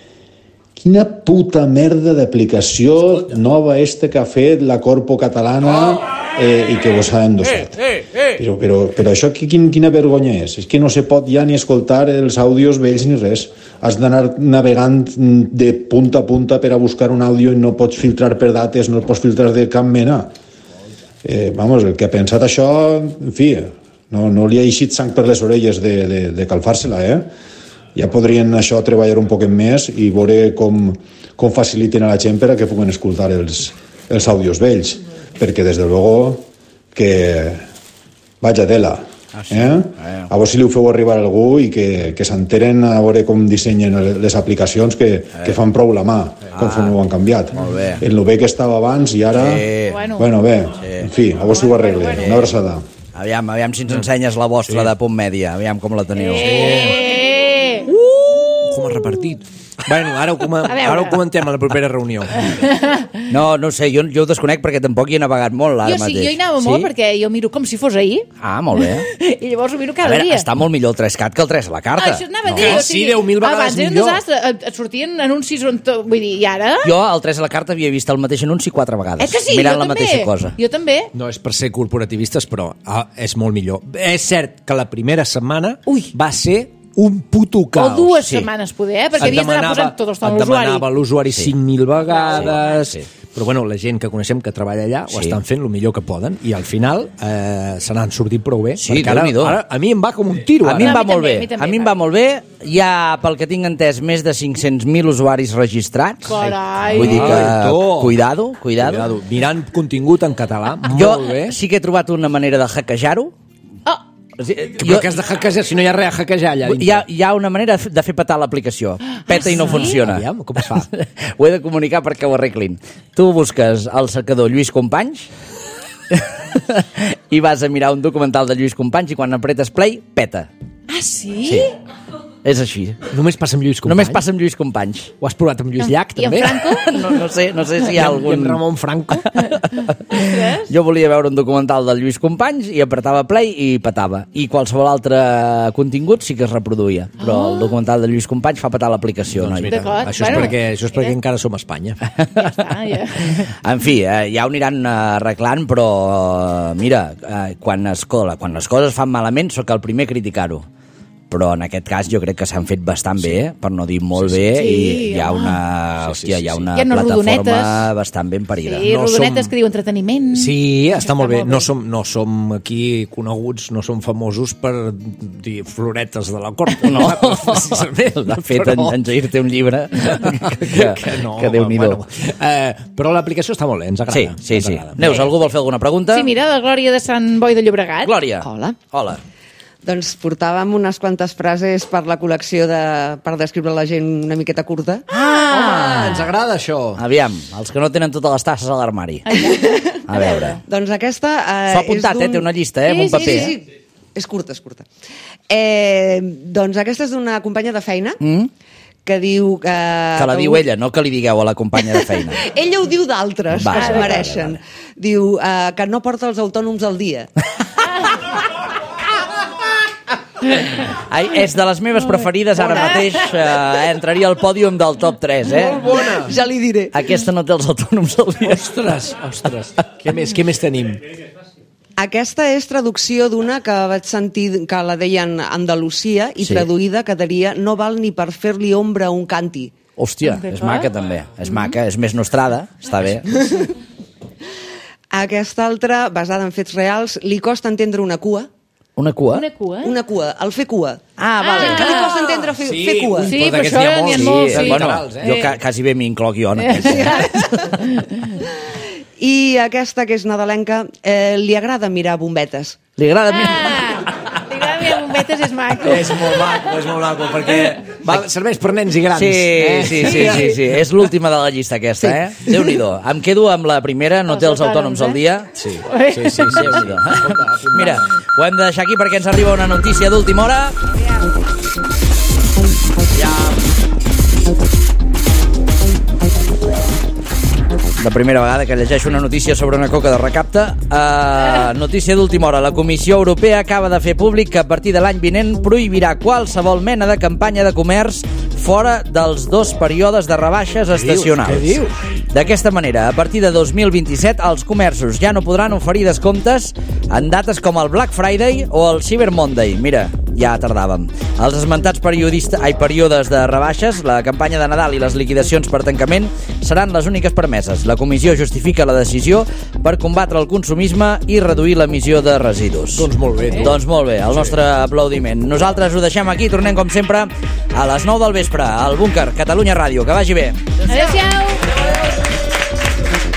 Speaker 12: quina puta merda d'aplicació nova este que ha fet la Corpo Catalana eh, i que vos ha endossat. Però, però, però això quin, quina vergonya és? És que no se pot ja ni escoltar els àudios vells ni res. Has d'anar navegant de punta a punta per a buscar un àudio i no pots filtrar per dates, no el pots filtrar de cap mena. Eh, vamos, el que ha pensat això, en fi, no, no li ha eixit sang per les orelles de, de, de calfar-se-la, eh? Ja podrien això treballar un poquet més i veure com, com faciliten a la gent per a que puguen escoltar els, els àudios vells, perquè des de luego que vaja tela.
Speaker 4: Ah, sí?
Speaker 12: Eh? A veure si li ho feu arribar a algú i que, que s'enteren a veure com dissenyen les aplicacions que, que fan prou la mà conforme ho han canviat.
Speaker 4: Molt bé.
Speaker 12: En lo bé que estava abans i ara...
Speaker 4: Sí.
Speaker 2: Bueno.
Speaker 12: Bueno, bé,
Speaker 4: Sí.
Speaker 12: en fi, a veure si ho arregle. Una abraçada.
Speaker 4: Aviam, aviam si ens ensenyes la vostra de punt mèdia. Aviam com la teniu.
Speaker 2: Eh!
Speaker 5: Com ha repartit. Bueno, ara ho, com
Speaker 2: A veure.
Speaker 5: ara ho comentem a la propera reunió.
Speaker 4: No, no sé, jo, jo ho desconec perquè tampoc hi he navegat molt ara
Speaker 2: Jo sí,
Speaker 4: mateix.
Speaker 2: jo hi anava molt perquè jo miro com si fos ahir
Speaker 4: Ah, molt bé.
Speaker 2: i llavors ho miro
Speaker 4: A
Speaker 2: cada
Speaker 4: veure,
Speaker 2: dia.
Speaker 4: està molt millor el tres cat que el tres a la carta.
Speaker 2: Ah, això anava a
Speaker 5: No.
Speaker 2: dir. o
Speaker 5: Sí,
Speaker 2: sigui,
Speaker 5: deu mil vegades
Speaker 2: abans era un
Speaker 5: millor.
Speaker 2: desastre. Et, et sortien anuncis on... To... Vull dir, i ara...
Speaker 4: Jo al tres a la carta havia vist el mateix anunci quatre vegades.
Speaker 2: Eh que sí?
Speaker 4: Mirant
Speaker 2: jo
Speaker 4: la
Speaker 2: també.
Speaker 4: mateixa cosa.
Speaker 2: Jo també.
Speaker 5: No és per ser corporativistes, però ah, és molt millor. És cert que la primera setmana
Speaker 2: Ui.
Speaker 5: va ser un puto caos.
Speaker 2: O dues
Speaker 4: sí.
Speaker 2: setmanes, poder, eh? Perquè
Speaker 5: Et
Speaker 2: havies d'anar
Speaker 5: demanava-
Speaker 2: posant tot el
Speaker 5: et
Speaker 2: l'usuari.
Speaker 5: demanava l'usuari
Speaker 4: Sí.
Speaker 5: cinc mil vegades...
Speaker 4: Sí.
Speaker 5: Però bueno, la gent que coneixem que treballa allà ho
Speaker 4: Sí.
Speaker 5: estan fent el millor que poden i al final eh, se n'han sortit prou bé.
Speaker 4: Sí,
Speaker 5: perquè ara,
Speaker 4: Déu-n'hi-do.
Speaker 5: ara a mi em va com un tiro.
Speaker 4: A mi em
Speaker 2: A
Speaker 4: va
Speaker 2: mi
Speaker 4: molt
Speaker 2: també,
Speaker 4: bé.
Speaker 2: a mi també,
Speaker 4: A mi em
Speaker 2: va.
Speaker 4: va molt bé. Hi ha, pel que tinc entès, més de cinc-cents mil usuaris registrats.
Speaker 2: Carai.
Speaker 4: Vull dir que...
Speaker 5: Ai, tu.
Speaker 4: Cuidado, cuidado.
Speaker 5: Cuidado. Mirant contingut en català,
Speaker 4: Jo
Speaker 5: molt bé.
Speaker 4: sí que he trobat una manera de hackejar-ho.
Speaker 2: Oh,
Speaker 5: Però què has de hackejar si no hi ha res a hackejar allà dintre?
Speaker 4: Hi ha, hi ha una manera de fer petar l'aplicació. Peta i no
Speaker 2: sí?
Speaker 4: funciona.
Speaker 5: Aviam, com es fa?
Speaker 4: Ho he de comunicar perquè ho arreglin. Tu busques el cercador Lluís Companys i vas a mirar un documental de Lluís Companys i quan apretes play, peta.
Speaker 2: ah, sí?
Speaker 4: Sí. És així.
Speaker 5: Només passa amb Lluís Companys?
Speaker 4: Només passa amb Lluís Companys.
Speaker 5: Ho has provat amb Lluís Llach,
Speaker 2: I en
Speaker 5: també?
Speaker 2: Franco?
Speaker 4: No, no, sé, no sé si hi ha
Speaker 5: I amb-
Speaker 4: algun...
Speaker 5: I amb Ramon Franco?
Speaker 4: Jo volia veure un documental del Lluís Companys i apretava play i petava. I qualsevol altre contingut sí que es reproduïa. Però
Speaker 2: Oh.
Speaker 4: el documental de Lluís Companys fa petar l'aplicació,
Speaker 5: Doncs
Speaker 4: noi.
Speaker 5: mira,
Speaker 2: D'acord,
Speaker 5: això és
Speaker 2: bueno,
Speaker 5: perquè, això és perquè
Speaker 2: mira.
Speaker 5: encara som a Espanya.
Speaker 2: Ja està, ja.
Speaker 4: En fi, eh, ja ho aniran eh, arreglant, però eh, mira, eh, quan, es, quan les coses fan malament sóc el primer a criticar-ho. Però en aquest cas jo crec que s'han fet bastant sí. bé, per no dir molt
Speaker 5: Sí, sí.
Speaker 4: bé,
Speaker 2: Sí,
Speaker 4: i hi ha
Speaker 2: home.
Speaker 4: una,
Speaker 5: Sí, sí,
Speaker 4: hòstia,
Speaker 5: sí,
Speaker 4: hi ha
Speaker 5: sí.
Speaker 4: una
Speaker 2: Hi ha unes
Speaker 4: plataforma
Speaker 2: rodonetes.
Speaker 4: bastant ben parida.
Speaker 2: Sí,
Speaker 5: No
Speaker 2: rodonetes
Speaker 5: som-
Speaker 2: que diu entreteniment.
Speaker 5: Sí, està, molt bé.
Speaker 2: molt
Speaker 5: No som, no som aquí coneguts, no som famosos per dir floretes de la corta.
Speaker 4: No,
Speaker 5: precisament.
Speaker 4: de fet,
Speaker 5: Però-
Speaker 4: en, en Jair té un llibre que,
Speaker 5: que no,
Speaker 4: que Déu-n'hi-do.
Speaker 5: bueno, eh, però l'aplicació està molt bé, ens agrada.
Speaker 4: Sí, sí,
Speaker 5: ens
Speaker 4: sí.
Speaker 5: agrada.
Speaker 4: Neus, algú vol fer alguna pregunta?
Speaker 2: Sí, mira, la Glòria de Sant Boi de Llobregat.
Speaker 4: Glòria.
Speaker 7: Hola.
Speaker 4: Hola.
Speaker 7: Doncs portàvem unes quantes frases per la col·lecció de, per descriure la gent una miqueta curta.
Speaker 5: Home, ens agrada això.
Speaker 4: Aviam, els que no tenen totes les tasses a l'armari. A veure.
Speaker 7: Doncs aquesta... Eh,
Speaker 4: S'ho ha apuntat,
Speaker 7: és d'un-
Speaker 4: eh? Té una llista, eh? Amb un
Speaker 7: Sí,
Speaker 4: paper.
Speaker 7: sí, sí. És curta, és curta. Eh, doncs aquesta és d'una companya de feina
Speaker 4: Mm?
Speaker 7: que diu que...
Speaker 4: Que la diu ella, no que li digueu a la companya de feina.
Speaker 7: Ella ho diu d'altres
Speaker 4: Vale,
Speaker 7: que s'ho
Speaker 4: vale,
Speaker 7: mereixen.
Speaker 4: vale,
Speaker 7: Diu eh, que no porta els autònoms al dia.
Speaker 4: Ai, és de les meves preferides ara mateix. Eh, entraria al pòdium del top tres, eh?
Speaker 5: Molt bona.
Speaker 7: Ja li diré.
Speaker 4: Aquesta no té els autònoms al dia.
Speaker 5: Ostres, ostres. Què més, què més tenim?
Speaker 7: Aquesta és traducció d'una que vaig sentir que la deien Andalusia i
Speaker 4: Sí.
Speaker 7: traduïda quedaria no val ni per fer-li ombra a un canti.
Speaker 4: Hòstia, és maca també. És maca, és més nostrada, està bé.
Speaker 7: Aquesta altra, basada en fets reals, li costa entendre una cua.
Speaker 4: Una cua?
Speaker 2: Una cua?
Speaker 7: Una cua, el fer cua.
Speaker 4: Ah, vale.
Speaker 7: Que li costa entendre fer,
Speaker 5: Sí,
Speaker 7: fer cua.
Speaker 2: Sí,
Speaker 5: Però
Speaker 2: però
Speaker 5: d'aquests
Speaker 2: això
Speaker 5: n'hi ha
Speaker 2: n'hi ha
Speaker 5: molts.
Speaker 2: molts,
Speaker 4: Sí,
Speaker 2: sí.
Speaker 4: bueno,
Speaker 5: Literals, eh?
Speaker 4: jo ca quasi bé m'incloc jo en aquest.
Speaker 7: I aquesta, que és nadalenca, eh, li agrada mirar bombetes.
Speaker 4: Li agrada...
Speaker 2: Ah, li agrada mirar bombetes, és maco.
Speaker 5: És molt maco, és molt maco, perquè va, serveix per nens i grans.
Speaker 4: Sí,
Speaker 5: eh?
Speaker 4: sí, sí, sí, sí. És l'última de la llista aquesta, eh? Déu-n'hi-do. Em quedo amb la primera, no
Speaker 2: Els
Speaker 4: té els autònoms
Speaker 2: autònoms,
Speaker 4: al dia.
Speaker 5: Sí, sí, sí, sí.
Speaker 4: Déu-n'hi-do. Mira, ho hem de deixar aquí perquè ens arriba una notícia d'última hora. Ja. La primera vegada que llegeixo una notícia sobre una coca de recapte. Uh, notícia d'última hora. La Comissió Europea acaba de fer públic que a partir de l'any vinent prohibirà qualsevol mena de campanya de comerç fora dels dos períodes de rebaixes estacionals.
Speaker 5: Què dius?
Speaker 4: D'aquesta manera, a partir de dos mil vint-i-set, els comerços ja no podran oferir descomptes en dates com el Black Friday o el Cyber Monday. Mira, ja tardàvem. Els esmentats periodistes, ai, períodes de rebaixes, la campanya de Nadal i les liquidacions per tancament seran les úniques permeses. La comissió justifica la decisió per combatre el consumisme i reduir l'emissió de residus.
Speaker 5: Doncs molt bé, tu.
Speaker 4: Doncs molt bé, el nostre aplaudiment. Nosaltres ho deixem aquí, tornem com sempre a les nou del vespre, al Búnquer, Catalunya Ràdio. Que vagi bé.
Speaker 2: Adéu-siau.